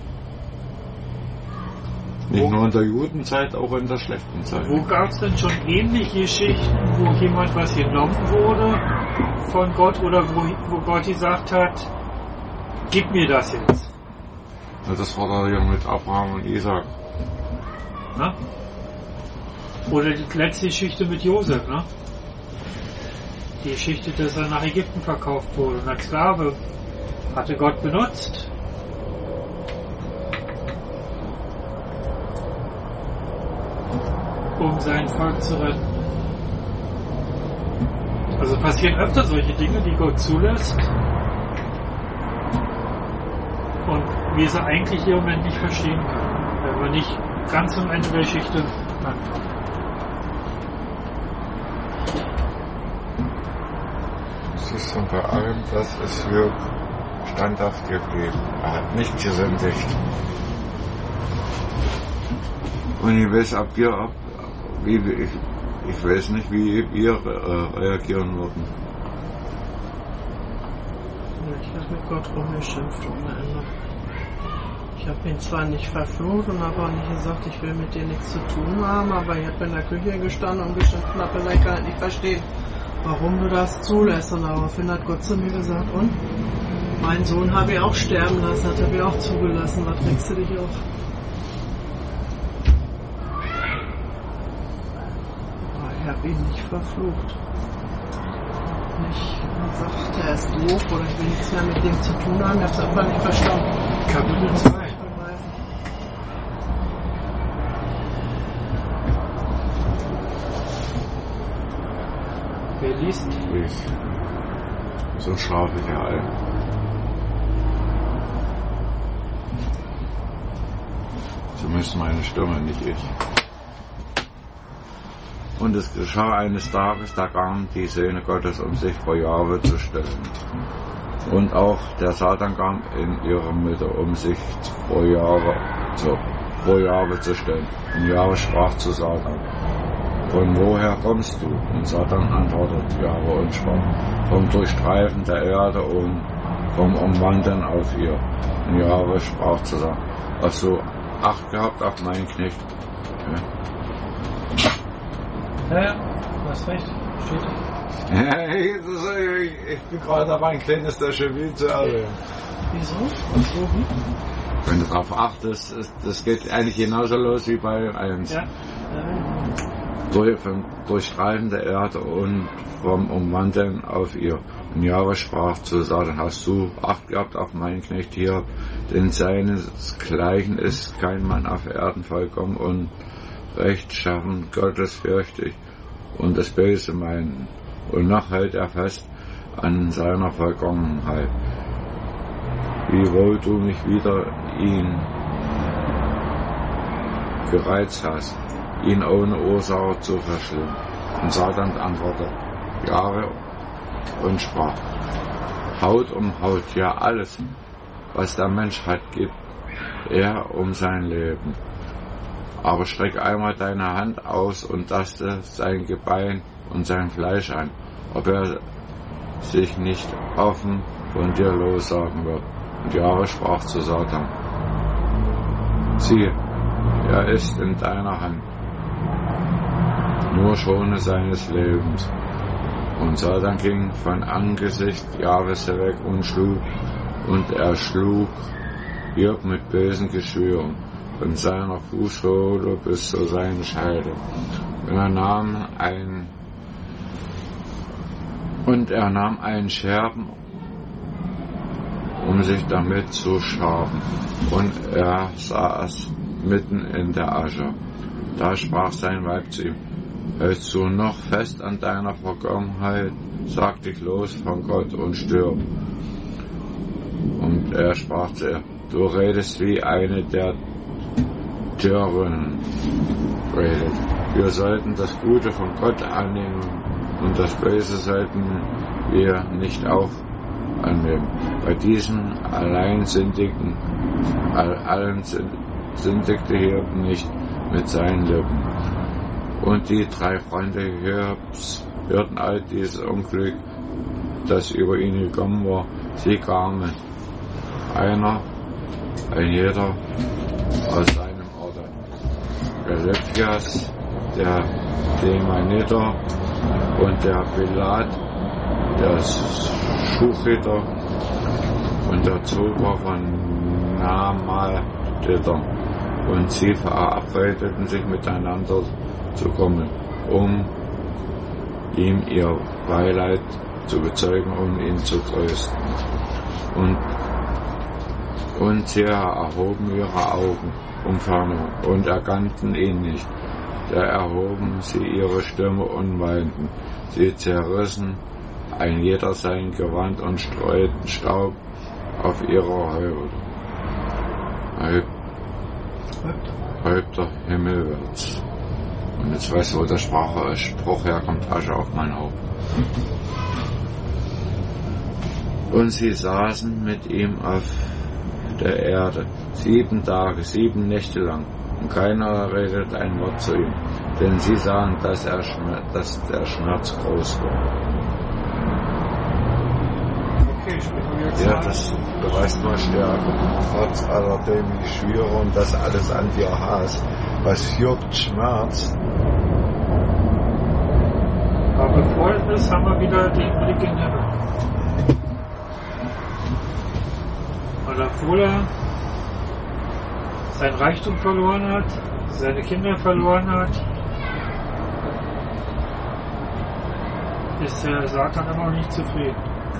Nicht nur in der Judenzeit, auch in der schlechten Zeit. Wo gab es denn schon ähnliche Geschichten, wo jemand was genommen wurde von Gott oder wo Gott gesagt hat, gib mir das jetzt? Ja, das war da ja mit Abraham und Isaac. Na? Oder die letzte Geschichte mit Josef, ne? Die Geschichte, dass er nach Ägypten verkauft wurde und als Sklave hatte Gott benutzt. Um sein Volk zu retten. Also passieren öfter solche Dinge, die Gott zulässt und wir sie eigentlich im Moment nicht verstehen können, wenn wir nicht ganz am Ende der Geschichte anfangen. Siehst du, bei allem, das ist hier standhaft geblieben. Er hat nicht gesündigt. Und ich weiß ich weiß nicht, wie wir reagieren würden. Ich habe mit Gott rumgeschimpft ohne Ende. Ich habe ihn zwar nicht verflucht und habe auch nicht gesagt, ich will mit dir nichts zu tun haben, aber ich habe in der Küche gestanden und geschimpft und habe vielleicht gar nicht verstehen, warum du das zulässt. Und daraufhin hat Gott zu mir gesagt, und? Meinen Sohn habe ich auch sterben lassen, hat er mir auch zugelassen, was regst du dich auf? Ich habe ihn nicht verflucht. Nicht gesagt, er ist doof oder ich will nichts mehr mit dem zu tun haben. Ich habe es einfach nicht verstanden. Kapitel 2. Wer liest? So schlafe ich ja ein. Zumindest meine Stimme, nicht ich. Und es geschah eines Tages, da kamen die Söhne Gottes, um sich vor Jahwe zu stellen. Und auch der Satan kam in ihre Mitte, um sich vor Jahwe zu stellen. Und Jahwe sprach zu Satan, von woher kommst du? Und Satan antwortet Jahwe und sprach, vom Durchstreifen der Erde und vom Umwandeln auf ihr. Und Jahwe sprach zu Satan, hast du Acht gehabt auf meinen Knecht? Ja, du hast recht. Steht da. Ich bin gerade dabei, ein kleines Déjà-vu zu erleben. Wieso? Wenn du darauf achtest, das geht eigentlich genauso los wie bei 1. Ja. Vom Durchstreifen der Erde und vom Umwandeln auf ihr. Und Jahwe sprach zu Satan, hast du Acht gehabt auf meinen Knecht hier, denn seinesgleichen ist kein Mann auf Erden vollkommen und rechtschaffen, gottesfürchtig und das Böse meinen. Und noch hält er fest an seiner Vollkommenheit. Wiewohl du mich wieder ihn gereizt hast, ihn ohne Ursache zu verschlingen. Und Satan antwortete Jahwe und sprach, Haut um Haut, ja alles, was der Mensch hat, gibt er um sein Leben. Aber streck einmal deine Hand aus und taste sein Gebein und sein Fleisch an, ob er sich nicht offen von dir lossagen wird. Und Jahwe sprach zu Satan, siehe, er ist in deiner Hand, nur schone seines Lebens. Und Satan ging von Angesicht Jahwes weg und er schlug Hiob mit bösen Geschwüren, von seiner Fußsohle bis zu seinen Scheide. Und er nahm einen Scherben, um sich damit zu schaben, und er saß mitten in der Asche. Da sprach sein Weib zu ihm, hältst du noch fest an deiner Vergangenheit, sag dich los von Gott und stirb. Und Er sprach zu ihr: Du redest wie eine der Törinnen redet. Wir sollten das Gute von Gott annehmen und das Böse sollten wir nicht auch annehmen. Bei diesen allen sündigte Hiob nicht mit seinen Lippen. Und die 3 Freunde Hiobs hörten all dieses Unglück, das über ihn gekommen war. Sie kamen, ein jeder aus seinem Orte. Der Lephias, der Temaniter und der Pilat, der Schuchiter und der Zober von Namaltiter. Und sie verabredeten sich miteinander zu kommen, um ihm ihr Beileid zu bezeugen und ihn zu trösten. Und sie erhoben ihre Augen und erkannten ihn nicht. Da erhoben sie ihre Stimme und weinten. Sie zerrissen ein jeder sein Gewand und streuten Staub auf ihre Häupter himmelwärts. Und jetzt weißt du, wo der Spruch herkommt: Asche auf mein Haupt. Und sie saßen mit ihm auf der Erde 7 Tage, 7 Nächte lang, und keiner redet ein Wort zu ihm, denn sie sahen, dass der Schmerz groß war. Okay, sprechen wir jetzt Ja, mal. das beweist mal Stärke, trotz alledem die Schwüre und das alles an dir hast. Was juckt Schmerz? Aber bevor das haben wir wieder den Blick in den Himmel. Und obwohl er sein Reichtum verloren hat, seine Kinder verloren hat, ist der Satan immer noch nicht zufrieden.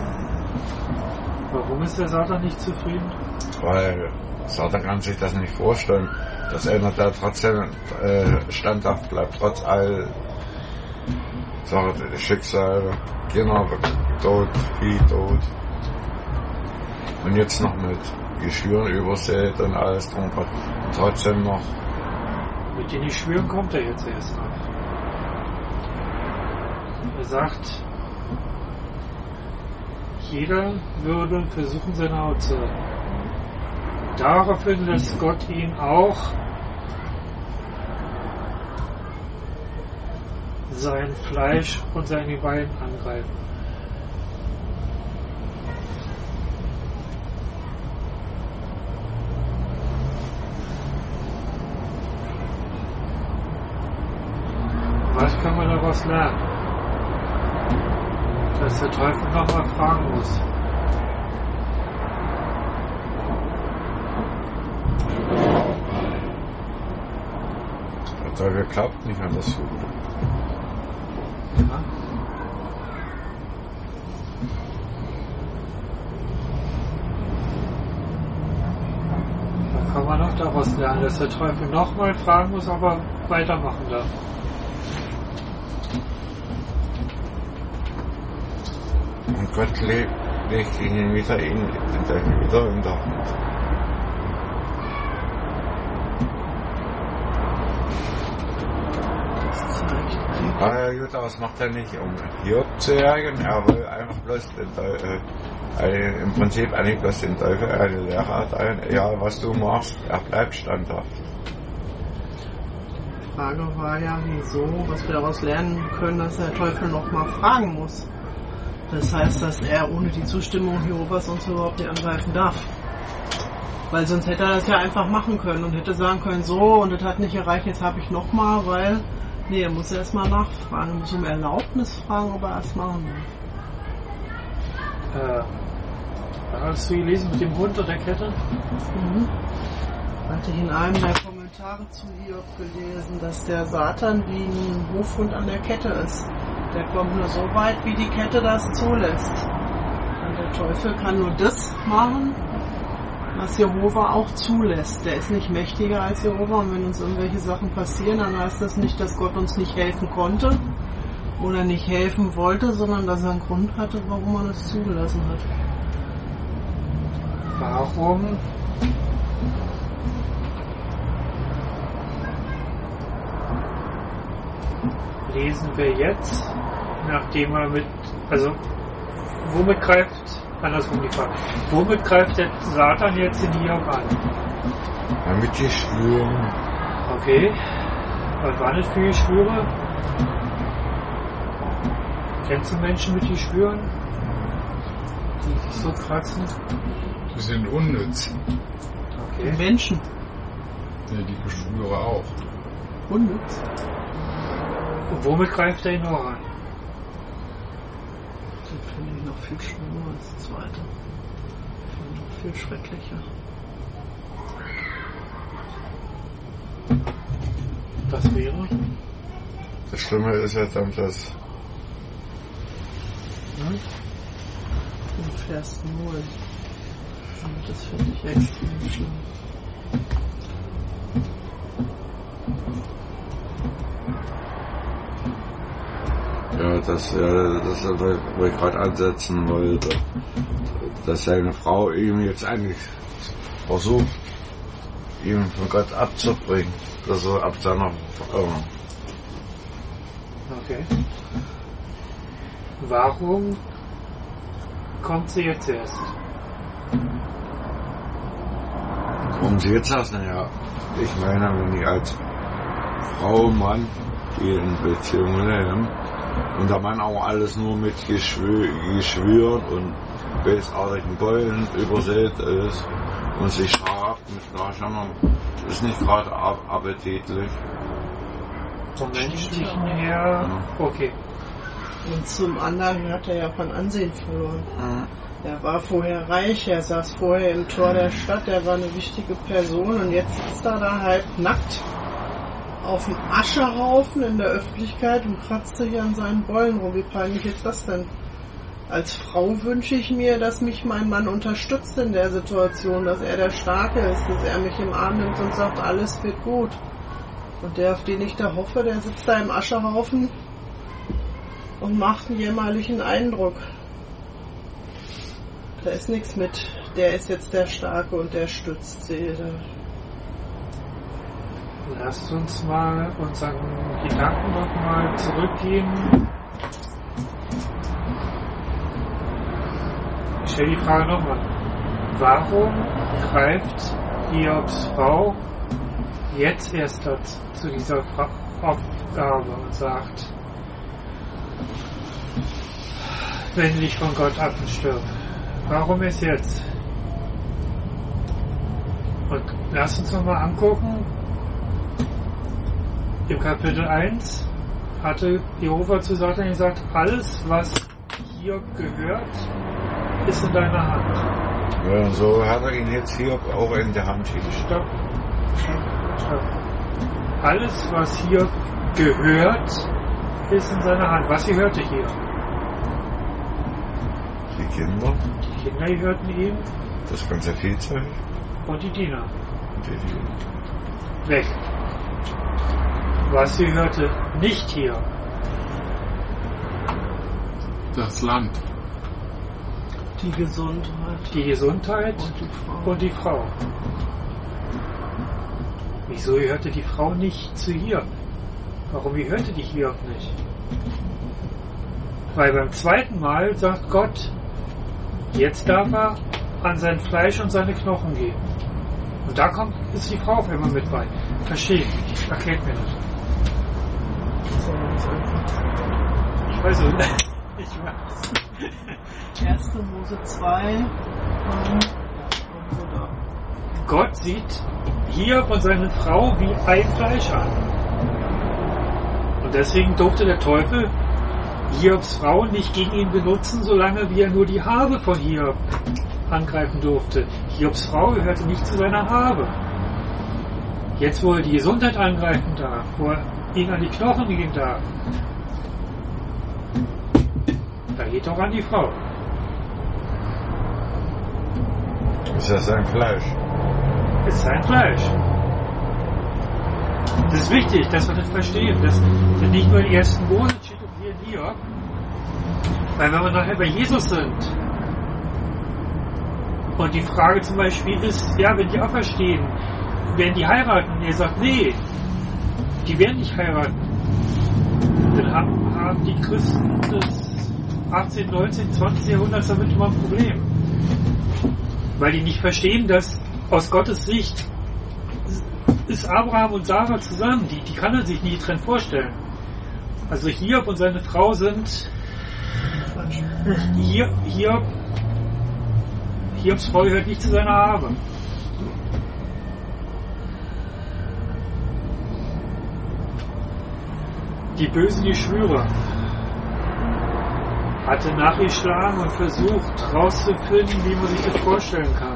Warum ist der Satan nicht zufrieden? Weil Satan kann sich das nicht vorstellen, dass einer da trotzdem standhaft bleibt, trotz all Schicksale, Kinder, Tod, Vieh, Tod. Und jetzt noch mit Geschwüren übersät und alles drum und trotzdem noch. Mit den Geschwüren kommt er jetzt erst noch. Er sagt, jeder würde versuchen, seine Haut zu retten. Daraufhin lässt Gott ihn auch sein Fleisch und seine Gewalt angreifen. Was kann man daraus lernen? Dass der Teufel nochmal fragen muss. Der Teufel glaubt nicht an das Gute. Ja. Was kann man noch daraus lernen? Dass der Teufel nochmal fragen muss, ob er weitermachen darf. Und Gott legt ihn wieder in der Hand. Aber gut, das macht er nicht, um Hiob zu ärgern. Er will einfach bloß den Teufel, im Prinzip eigentlich bloß den Teufel eine Lehre erteilen. Egal was du machst, er bleibt standhaft. Die Frage war ja, wieso, was wir daraus lernen können, dass der Teufel nochmal fragen muss. Das heißt, dass er ohne die Zustimmung Jehovas uns überhaupt nicht angreifen darf. Weil sonst hätte er das ja einfach machen können und hätte sagen können, so, und das hat nicht erreicht, jetzt habe ich nochmal, weil, nee, er muss erstmal nachfragen, er muss um Erlaubnis fragen, ob er das machen will. Hast du gelesen mit dem Hund und der Kette? Mhm. Hatte ich in einem der Kommentare zu Hiob gelesen, dass der Satan wie ein Hofhund an der Kette ist. Der kommt nur so weit, wie die Kette das zulässt. Und der Teufel kann nur das machen, was Jehova auch zulässt. Der ist nicht mächtiger als Jehova, und wenn uns irgendwelche Sachen passieren, dann heißt das nicht, dass Gott uns nicht helfen konnte oder nicht helfen wollte, sondern dass er einen Grund hatte, warum er das zugelassen hat. Warum lesen wir jetzt, nachdem er womit greift, andersrum die Frage, womit greift der Satan jetzt in Hiob an? Ja, mit Geschwüren. Okay. Was waren das für Geschwüre? Kennst du Menschen mit Geschwüren? Die sich so kratzen? Die sind unnütz. Okay. Menschen. Ja, die Geschwüre auch. Unnütz. Und womit greift er ihn noch an? Das finde ich noch viel schlimmer als das zweite. Noch viel schrecklicher. Das wäre? Das Schlimme ist ja dann, dass In Vers 0. Und das finde ich extrem schlimm. ja, das wo ich gerade ansetzen wollte, dass seine Frau ihm jetzt eigentlich versucht, ihn von Gott abzubringen, also ab seiner Verirrung. Okay. Warum kommt sie jetzt erst? Warum sie jetzt das? Naja, ich meine, wenn die als Frau und Mann, die in Beziehungen leben, und der Mann auch alles nur mit Geschwüren und bösartigen Beulen übersät ist und sich scharft mit Fleischern, ist nicht gerade appetitlich. Vom menschlichen her, okay. Und zum anderen hat er ja von Ansehen verloren. Er war vorher reich, er saß vorher im Tor der Stadt, er war eine wichtige Person und jetzt sitzt er da halb nackt auf dem Aschehaufen in der Öffentlichkeit und kratzt sich an seinen Beulen rum. Wie peinlich ist das denn? Als Frau wünsche ich mir, dass mich mein Mann unterstützt in der Situation, dass er der Starke ist, dass er mich im Arm nimmt und sagt, alles wird gut. Und der, auf den ich da hoffe, der sitzt da im Aschehaufen und macht einen jämmerlichen Eindruck. Da ist nichts mit, der ist jetzt der Starke und der stützt sie. Lasst uns mal unseren Gedanken nochmal zurückgehen. Ich stelle die Frage nochmal. Warum greift Hiobs Frau jetzt erst zu dieser Aufgabe und sagt, wende dich von Gott ab und stirb? Warum ist jetzt? Und lasst uns nochmal angucken. Im Kapitel 1 hatte Jehova zu Satan gesagt, alles, was Hiob gehört, ist in deiner Hand. Ja, und so hat er ihn jetzt hier auch in der Hand. Stopp. Alles, was Hiob gehört, ist in seiner Hand. Was gehörte Hiob? Die Kinder, Die Kinder gehörten ihm das ganze Viehzeug und die Diener. und die Weg. Was gehörte nicht Hiob? Das Land. Die Gesundheit. Die Gesundheit und die Frau. Wieso gehörte die Frau nicht zu Hiob? Warum gehörte die Hiob nicht? Weil beim zweiten Mal sagt Gott, jetzt darf er an sein Fleisch und seine Knochen gehen. Und da ist die Frau auf einmal mit bei. Verstehe ich nicht. Erklärt mir das. Ich weiß es nicht. Ich weiß. 1. Mose 2. Gott sieht Hiob und seine Frau wie ein Fleisch an. Und deswegen durfte der Teufel Hiobs Frau nicht gegen ihn benutzen, solange wie er nur die Habe von Hiob angreifen durfte. Hiobs Frau gehörte nicht zu seiner Habe. Jetzt, wo er die Gesundheit angreifen darf, wo er ihn an die Knochen gehen darf, da geht auch an die Frau. Ist das sein Fleisch? Ist sein Fleisch. Das ist wichtig, dass wir das verstehen. Das nicht nur in 1. Mose steht und hier in Hiob. Weil wenn wir nachher bei Jesus sind Und die Frage zum Beispiel ist, ja, wenn die auferstehen, werden die heiraten? Und er sagt, nee, die werden nicht heiraten. Dann haben die Christen des 18., 19., 20. Jahrhunderts damit immer ein Problem. Weil die nicht verstehen, dass aus Gottes Sicht ist Abraham und Sarah zusammen. Die kann er sich nie getrennt vorstellen. Also Hiob und seine Frau sind Hiobs Frau gehört nicht zu seiner Habe. Die bösen Geschwüre hatte nachgeschlagen und versucht herauszufinden, wie man sich das vorstellen kann.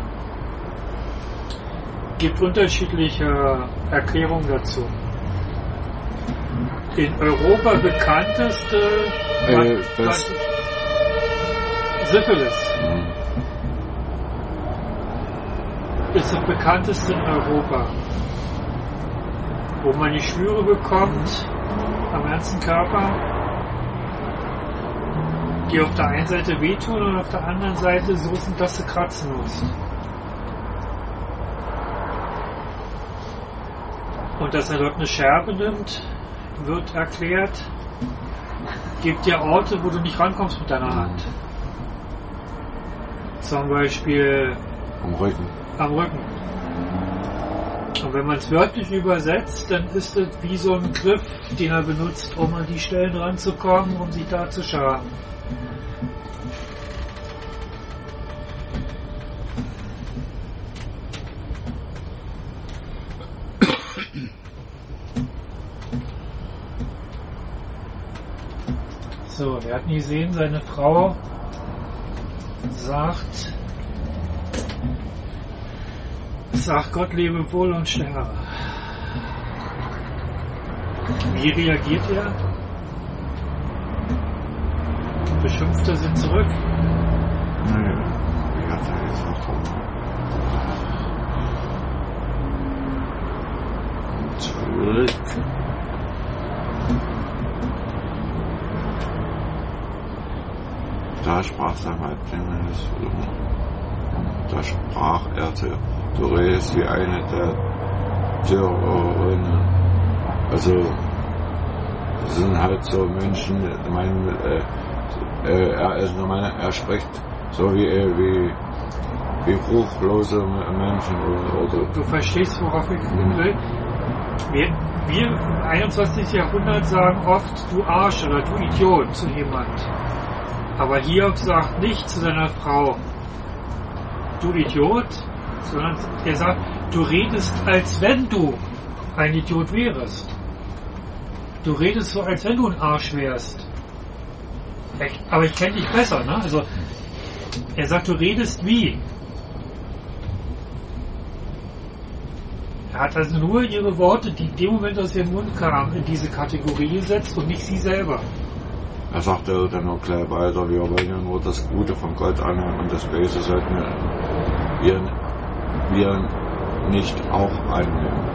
Gibt unterschiedliche Erklärungen dazu. In Europa bekannteste Syphilis. Ist das bekannteste in Europa, wo man die Schwüre bekommt am ganzen Körper, die auf der einen Seite wehtun und auf der anderen Seite so sind, dass du kratzen musst. Und dass er dort eine Scherbe nimmt, wird erklärt, gibt dir Orte, wo du nicht rankommst mit deiner Hand. Zum Beispiel am Rücken. Und wenn man es wörtlich übersetzt, dann ist es wie so ein Griff, den er benutzt, um an die Stellen ranzukommen, um sich da zu schaden. So, wir hatten gesehen, seine Frau sagt Gott lebe wohl und sterbe. Wie reagiert er? Beschimpft er sie zurück? Naja, wie hat er gesagt? Zurück. Da sprach sein Weibchen des Lohn. Da sprach er, du redest wie eine der Türerinnen. Also, das sind halt so Menschen, er spricht so wie ruchlose Menschen. Oder du verstehst, worauf ich will? Wir im 21. Jahrhundert sagen oft, du Arsch oder du Idiot zu jemand. Aber Hiob sagt nicht zu seiner Frau, du Idiot, sondern er sagt, du redest, als wenn du ein Idiot wärst. Du redest so, als wenn du ein Arsch wärst. Aber ich kenne dich besser, ne? Also, er sagt, du redest wie. Er hat also nur ihre Worte, die in dem Moment aus ihrem Mund kamen, in diese Kategorie gesetzt und nicht sie selber. Er sagte dann auch gleich weiter, wir wollen ja nur das Gute von Gott annehmen und das Böse sollten wir nicht auch annehmen.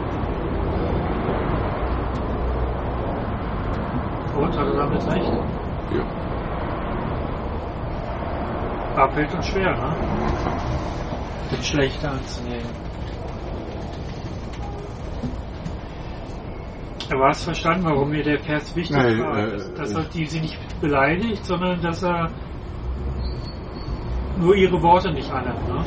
Und, hat er damit recht? Ja. Aber fällt uns schwer, ne? Das Schlechte anzunehmen. Aber hast verstanden, warum mir der Vers wichtig war? Dass er sie nicht beleidigt, sondern dass er nur ihre Worte nicht annimmt. Ne?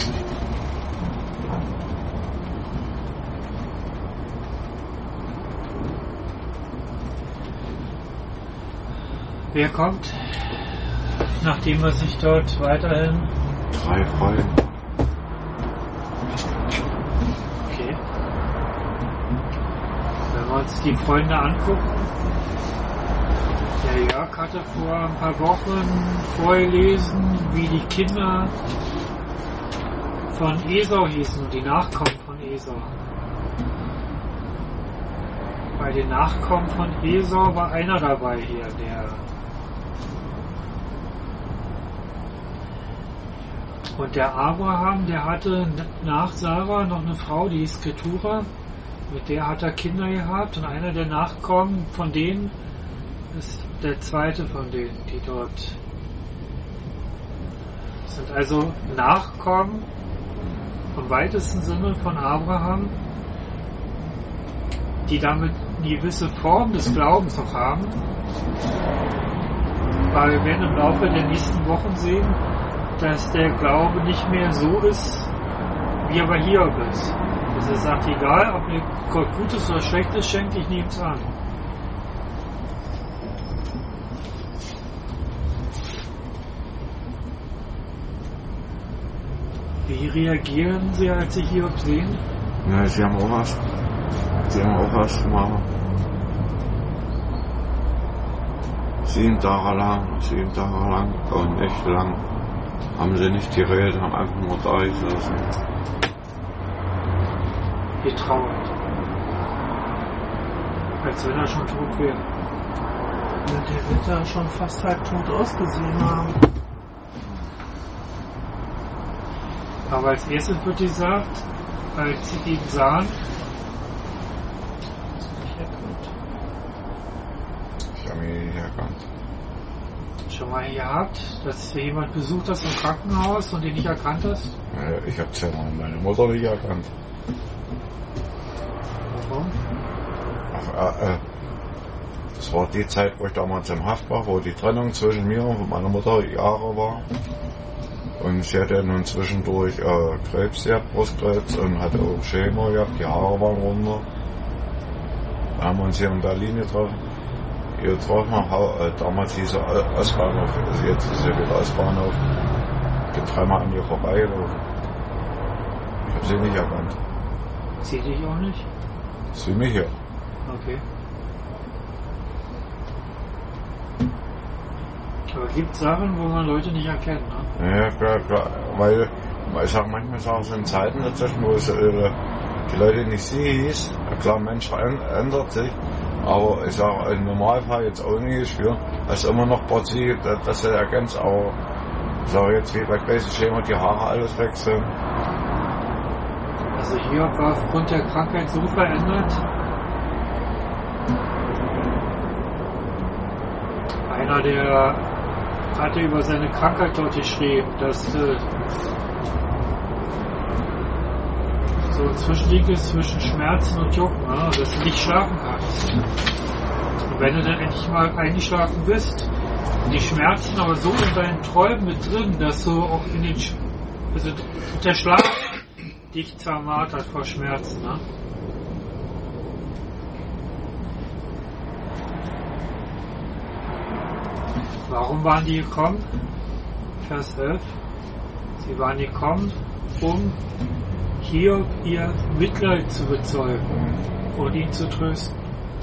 Wer kommt, nachdem er sich dort weiterhin... 3 Freunde. Okay. Wenn wir uns die Freunde angucken, der Jörg hatte vor ein paar Wochen vorgelesen, wie die Kinder von Esau hießen und die Nachkommen von Esau. Bei den Nachkommen von Esau war einer dabei hier, und der Abraham, der hatte nach Sarah noch eine Frau, die hieß Ketura, mit der hat er Kinder gehabt und einer der Nachkommen von denen ist der zweite von denen, die dort sind. Also Nachkommen im weitesten Sinne von Abraham, die damit eine gewisse Form des Glaubens noch haben. Weil wir werden im Laufe der nächsten Wochen sehen, dass der Glaube nicht mehr so ist, wie er bei Hiob ist. Dass er sagt, egal, ob mir Gott Gutes oder Schlechtes schenkt, ich nehme es an. Wie reagieren Sie, als Sie Hiob sehen? Ja, sie haben auch was. Sie haben auch was gemacht. 7 Tage lang und echt lang haben sie nicht geredet, haben einfach nur da gesessen. Getrauert. Als wenn er schon tot wäre. Ja, der wird ja schon fast halb tot ausgesehen haben. Aber als erstes wird gesagt, als sie ihn sahen, Ich habe ihn nicht erkannt. schon mal gehabt, dass du jemand besucht hast im Krankenhaus und den nicht erkannt hast? Ich habe ja meine Mutter nicht erkannt. Warum? Das war die Zeit, wo ich damals im Haft war, wo die Trennung zwischen mir und meiner Mutter Jahre war. Und sie hatte nun zwischendurch Krebs gehabt, Brustkrebs, und hatte auch Chemo gehabt, die Haare waren runter. Da haben wir uns hier in Berlin getroffen. Damals hieß er Ostbahnhof, also jetzt ist er wieder Ostbahnhof. Ich bin 3-mal an ihr vorbeigelaufen. Ich habe sie nicht erkannt. Sie dich auch nicht? Sie mich ja. Okay. Aber es gibt Sachen, wo man Leute nicht erkennt, ne? Ja, klar. Weil ich sag, manchmal sind Zeiten dazwischen, wo es die Leute nicht siehst. Ja, klar, Mensch ändert sich. Aber ich sag, im Normalfall jetzt auch nicht für. Es ist immer noch Porzi, dass du erkennst, aber ich sag jetzt wie bei Crazy Schema, die Haare alles wechseln. Also hier war aufgrund der Krankheit so verändert. Einer, der hatte über seine Krankheit dort geschrieben, dass so ein Zwischenlieg ist zwischen Schmerzen und Jucken, ne? Dass du nicht schlafen kannst. Und wenn du dann endlich mal eingeschlafen bist, die Schmerzen aber so in deinen Träumen mit drin, dass du auch in den der Schlaf dich zermartert vor Schmerzen, ne? Warum waren die gekommen? Vers 11. Sie waren gekommen, um Hiob ihr Mitleid zu bezeugen und ihn zu trösten.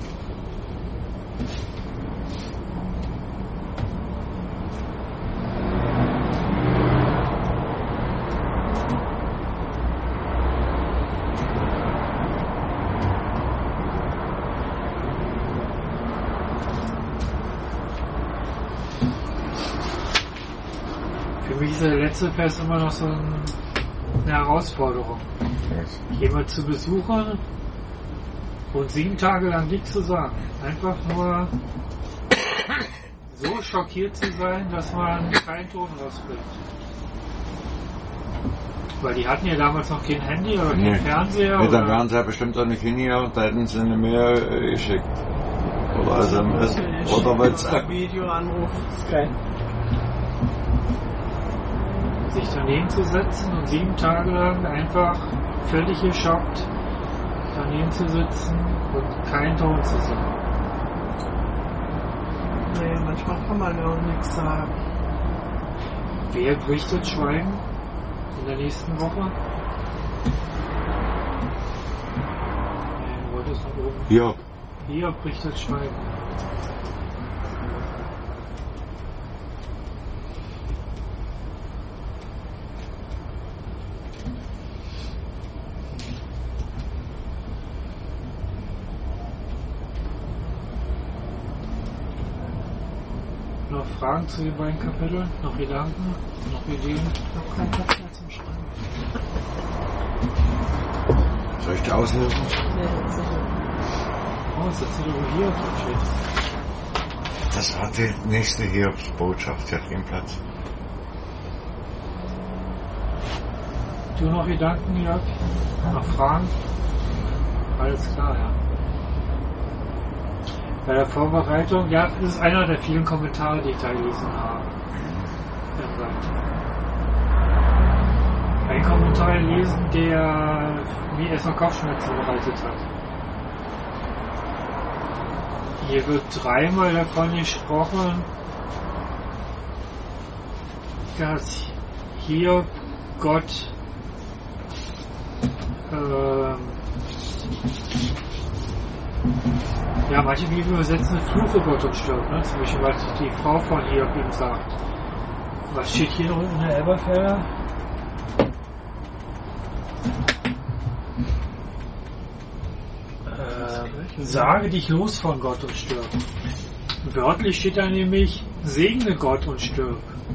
Für mich ist der letzte Vers immer noch so eine Herausforderung. Jemand zu besuchen und 7 Tage lang nichts zu sagen. Einfach nur so schockiert zu sein, dass man keinen Ton rausbringt. Weil die hatten ja damals noch kein Handy oder kein Fernseher. Mit dem Fernseher bestimmt auch nicht hingehauen, da hätten sie eine Mail geschickt. Oder SMS. Oder WhatsApp. Videoanruf, Skype. Sich daneben zu setzen und 7 Tage lang einfach völlig geschockt daneben zu sitzen und keinen Ton zu sagen. Naja, manchmal kann man ja auch nichts sagen. Wer bricht das Schweigen in der nächsten Woche? Wo ist es von oben? Hier. Hier bricht das Schweigen. Noch Fragen zu den beiden Kapiteln? Noch Gedanken? Noch Ideen? Ich habe keinen Platz mehr zum Schreiben. Soll ich die auslösen? Nee, jetzt nicht. Oh, ist jetzt wieder hier steht. Das war die nächste Hiobsbotschaft, die hat den Platz. Du noch Gedanken, Jörg? Noch Fragen? Alles klar, ja. Bei der Vorbereitung, ja, das ist einer der vielen Kommentare, die ich da gelesen habe. Ein Kommentar gelesen, der mir erstmal Kopfschmerzen bereitet hat. Hier wird dreimal davon gesprochen, dass hier Gott ja, manche Bibeln übersetzen eine Fluche Gott und stirbt, ne? Zum Beispiel, was die Frau von Hiob ihm sagt. Was steht hier noch in der Elberfelder? Sage dich los von Gott und stirb. Wörtlich steht da nämlich, segne Gott und stirb.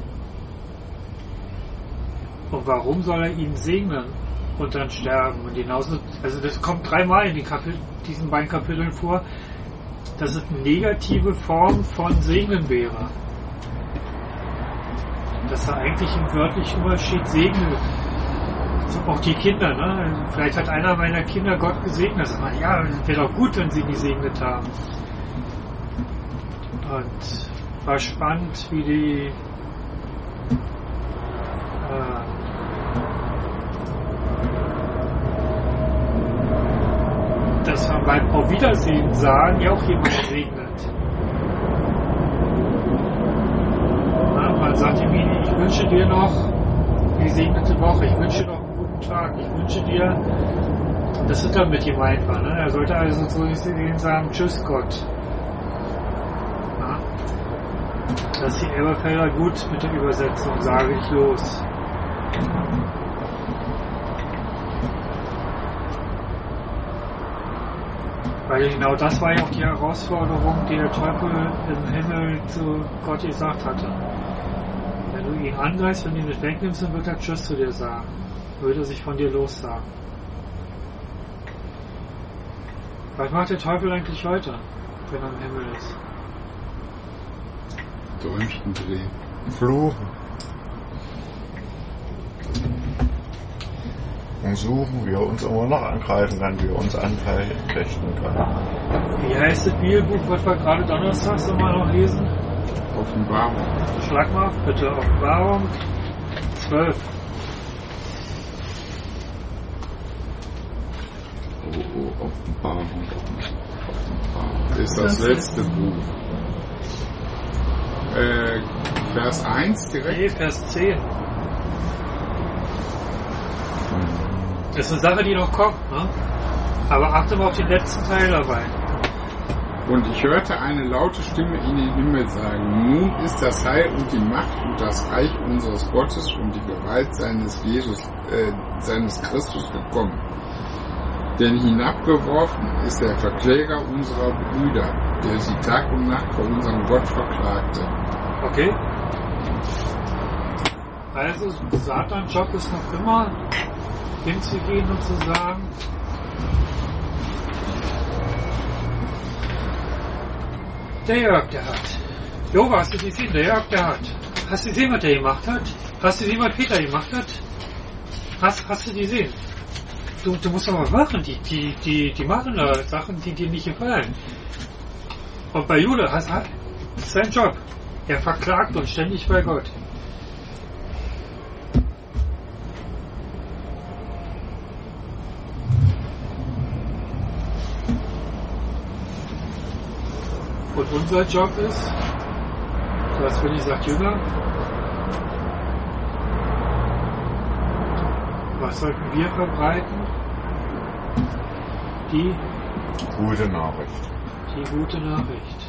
Und warum soll er ihn segnen und dann sterben? Und genauso, also das kommt dreimal in diesen beiden Kapiteln vor, dass es eine negative Form von Segnen wäre. Dass da eigentlich im Wörtlichen immer steht, segne. Also auch die Kinder, ne? Vielleicht hat einer meiner Kinder Gott gesegnet. Sagt man, ja, wäre doch gut, wenn sie ihn gesegnet haben. Und war spannend, wie die dass man beim Auf Wiedersehen sagen ja auch jemand segnet. Na, man sagt ihm, ich wünsche dir noch eine gesegnete Woche, ich wünsche dir noch einen guten Tag, ich wünsche dir, das ist damit gemeint war, ne? Er sollte also so gesehen sagen, tschüss Gott. Na? Das ist die Elberfelder gut mit der Übersetzung, sage ich los. Weil genau das war ja auch die Herausforderung, die der Teufel im Himmel zu Gott gesagt hatte. Wenn du ihn angreifst, wenn du ihn nicht wegnimmst, dann wird er Tschüss zu dir sagen. Würde er sich von dir lossagen. Was macht der Teufel eigentlich heute, wenn er im Himmel ist? Däumchen drehen. Fluchen. Und suchen, wie er uns immer noch angreifen kann, wie er uns anfechten kann. Wie heißt das Bibelbuch, was wir gerade donnerstags immer noch lesen? Offenbarung. Schlag mal auf, bitte. Offenbarung 12. Offenbarung. Ist das letzte Buch. Vers 1 direkt? Nee, Vers 10. Das ist eine Sache, die noch kommt, ne? Aber achte mal auf den letzten Teil dabei. Und ich hörte eine laute Stimme in den Himmel sagen, nun ist das Heil und die Macht und das Reich unseres Gottes und die Gewalt seines Christus gekommen. Denn hinabgeworfen ist der Verkläger unserer Brüder, der sie Tag und Nacht vor unserem Gott verklagte. Okay? Also Satans Job ist noch immer hinzugehen und zu sagen, der Jörg, der hat. Jo, hast du gesehen? Der Jörg, der hat. Hast du gesehen, was der gemacht hat? Hast du gesehen, was Peter gemacht hat? Hast du gesehen? Du musst doch mal machen. Die machen da Sachen, die dir nicht gefallen. Und bei Jude, das ist sein Job. Er verklagt uns ständig bei Gott. Und unser Job ist, was Willi sagt, Jünger, was sollten wir verbreiten? Die gute Nachricht. Die gute Nachricht.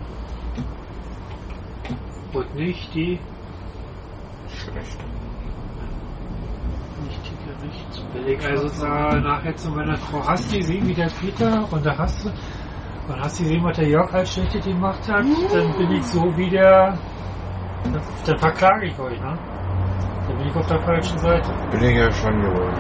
Und nicht die Schlecht. Nicht die Gerichtsbillig. Also nachher zu meiner Frau, hast du gesehen, wie der Peter, und da hast du gesehen, was der Jörg halt Schlechtes gemacht hat, dann bin ich so wie der, dann verklage ich euch, ne? Dann bin ich auf der falschen Seite. Bin ich ja schon gewohnt.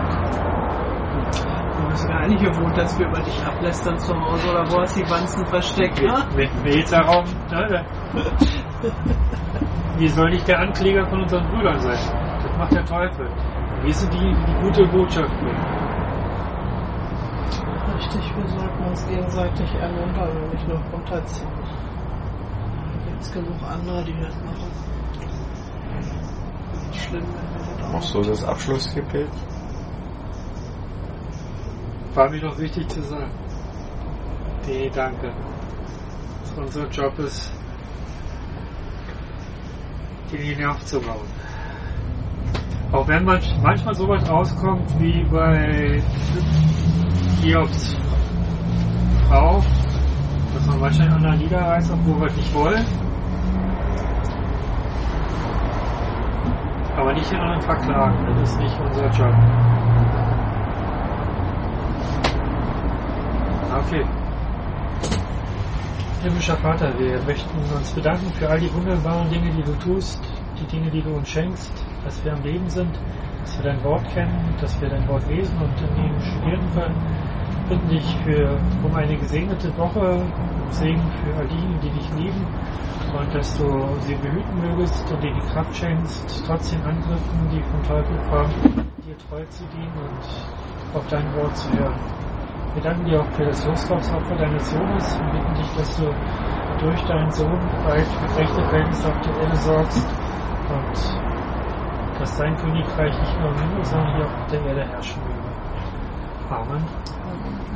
Du bist gar nicht gewohnt, dass wir über dich ablästern zu Hause, oder wo hast du die Wanzen versteckt, ne? Mit Milzerraum, ne? Wir sollen nicht der Ankläger von unseren Brüdern sein. Das macht der Teufel. Wir sind die gute Botschaft bringen. Richtig, wir sollten uns gegenseitig ermuntern und nicht nur runterziehen. Da gibt es genug andere, die das machen. Schlimm, wenn wir das auch Machst du das Abschlussgebet? War mir noch wichtig zu sagen. Nee, danke. Dass unser Job ist, den aufzubauen. Auch wenn manchmal so was rauskommt wie bei Hiobs Frau, dass man wahrscheinlich anderen niederreißt, obwohl wir es nicht wollen. Aber nicht den anderen verklagen, das ist nicht unser Job. Okay. Himmlischer Vater, wir möchten uns bedanken für all die wunderbaren Dinge, die du tust, die Dinge, die du uns schenkst, dass wir am Leben sind, dass wir dein Wort kennen, dass wir dein Wort lesen und in ihm studieren können. Bitten dich um eine gesegnete Woche, Segen für all diejenigen, die dich lieben und dass du sie behüten mögest und dir die Kraft schenkst, trotz den Angriffen, die vom Teufel kommen, dir treu zu dienen und auf dein Wort zu hören. Wir danken dir auch für das Losglaubsopfer deines Sohnes und bitten dich, dass du durch deinen Sohn bald für gerechte Verhältnisse auf der Erde sorgst und dass dein Königreich nicht nur im Himmel, sondern hier auf der Erde herrschen möge. Amen.